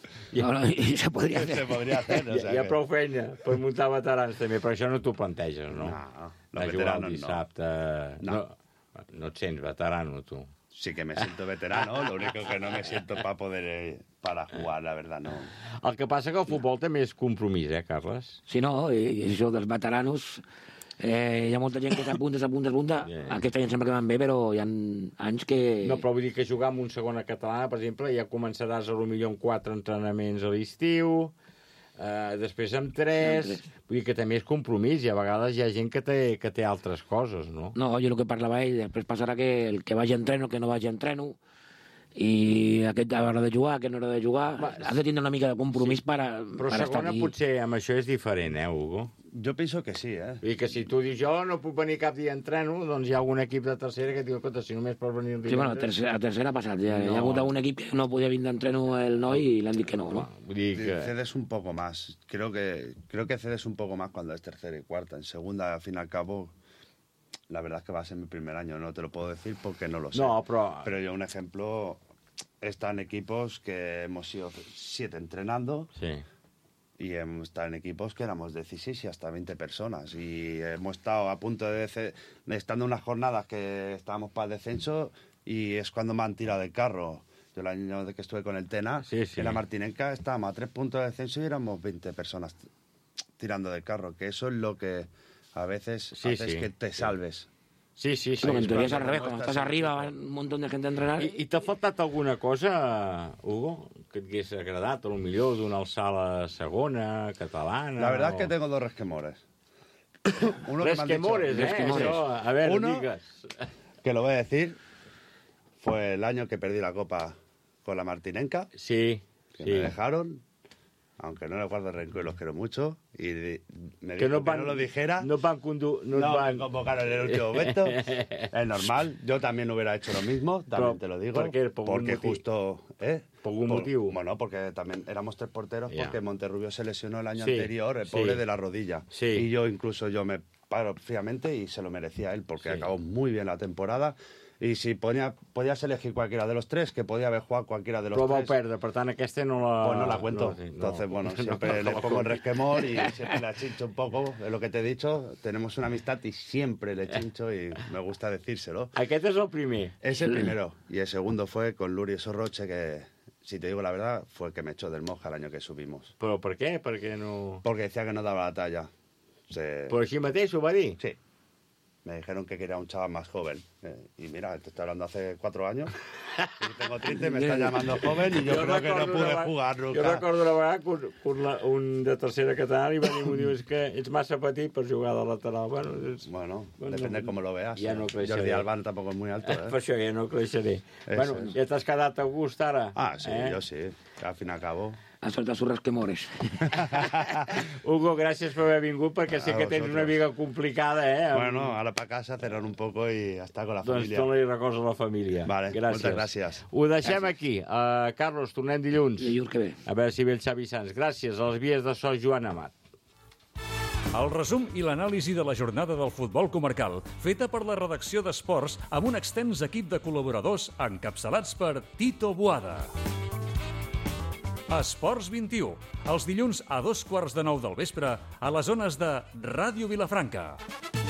I se podria fer. Se podria fer. Hi ha prou feina per muntar veterans també, però això no t'ho planteges, no? No, veteranos dissabte... No et sents veterano, tu. Sí que me siento veterano, lo único que no me siento para jugar, la verdad, no. El que passa que el futbol també és compromís, Carles? Sí, no, i això dels veteranos... hi ha molta gent que s'apunta. Aquest any sembla que van bé, però hi ha anys que... No, però vull dir que jugar amb un segona catalana, per exemple, ja començaràs potser amb 4 entrenaments a l'estiu, després amb 3... Vull dir que també és compromís, i a vegades hi ha gent que té altres coses, no? No, jo el que parlava ell, després passarà que el que vagi a entreno, que no vagi a entreno, i aquest a l'hora de jugar, aquest no hora de jugar... Has de tindre una mica de compromís per estar aquí. Però segona potser amb això és diferent, Hugo? Jo penso que sí, I que si tu dius, jo no puc venir cap dia a entreno, doncs hi ha algun equip de tercera que diu, escolta, si només pots venir el dia... Sí, bueno, a tercera ha passat. Hi ha hagut un equip que no podia venir d'entreno el noi i l'han dit que no, ¿no? Cedes un poco más. Creo que cedes un poco más cuando es tercera y cuarta. En segunda, al fin y al cabo... La verdad es que va a ser mi primer año, no te lo puedo decir porque no lo sé. No, pero yo un ejemplo, están equipos que hemos sido 7 entrenando y hemos estado en equipos que éramos 16 y hasta 20 personas y hemos estado a punto de estando unas jornadas que estábamos para el descenso y es cuando me han tirado del carro. Yo el año que estuve con el Tena, en la Martinenca, estábamos a 3 puntos de descenso y éramos 20 personas tirando del carro, que eso es lo que... A veces haces que te salves. Sí. Però en teoria és al revés, quan estàs arriba va un munt de gent a entrenar... I t'ha faltat alguna cosa, Hugo, que et hagués agradat, potser d'una alçada segona, catalana... La verdad es que tengo 2 resquemores. Resquemores, a ver, digas. Que lo voy a decir, fue el año que perdí la Copa con la Martinenca. Sí. Me dejaron... Aunque no le guardo rencor y los quiero mucho, y me que dijo que no lo dijera. No me convocaron en el último momento. Es normal. Yo también hubiera hecho lo mismo, también te lo digo. ¿Por qué? Porque justo... ¿Por algún motivo? Bueno, porque también éramos 3 porteros, porque Monterrubio se lesionó el año anterior, el pobre de la rodilla. Y yo me paro fríamente y se lo merecía él, porque acabó muy bien la temporada. Y si podías elegir cualquiera de los 3, que podía haber jugado cualquiera de los 3. Però vau perdre, per tant, aquesta no la... Pues no la cuento. Entonces, bueno, siempre le pongo el resquemor y siempre la chincho un poco. Es lo que te he dicho, tenemos una amistad y siempre le chincho y me gusta decírselo. Aquest és el primer. Es el primero. Y el segundo fue con Luri Sorroche, que, si te digo la verdad, fue el que me echó del Moja el año que subimos. ¿Pero por qué? Porque no... Porque decía que no daba la talla. ¿Por així mateix ho va dir? Sí. Me dijeron que quería un chaval más joven. Y mira, te estoy hablando hace 4 años. Y tengo triste, me está llamando joven y yo creo que no pude jugar nunca. Jo recordo una vegada que un de tercera catalana li va dir, m'ho diu, és que ets massa petit per jugar de lateral. Bueno, depende cómo lo veas. Ja no creixeré. Jordi Alban tampoco es muy alto, Per això ja no creixeré. Bueno, ja t'has quedat a gust ara? Ah, sí, yo sí. Al fin y al cabo... Ha soltat sus resquemores. Hugo, gràcies per haver vingut, perquè sé que tens una vida complicada, Bueno, ahora para casa, cenar un poco y estar con la familia. Doncs dona-li records a la família. Vale, moltes gràcies. Ho deixem aquí. Carlos, tornem dilluns. Dilluns que ve. A veure si ve el Xavi Sanz. Gràcies a les vies de so Joan Amat. El resum i l'anàlisi de la jornada del futbol comarcal, feta per la redacció d'Esports amb un extens equip de col·laboradors encapçalats per Tito Boada. Esports 21, els dilluns a 2:15 del vespre a les zones de Ràdio Vilafranca.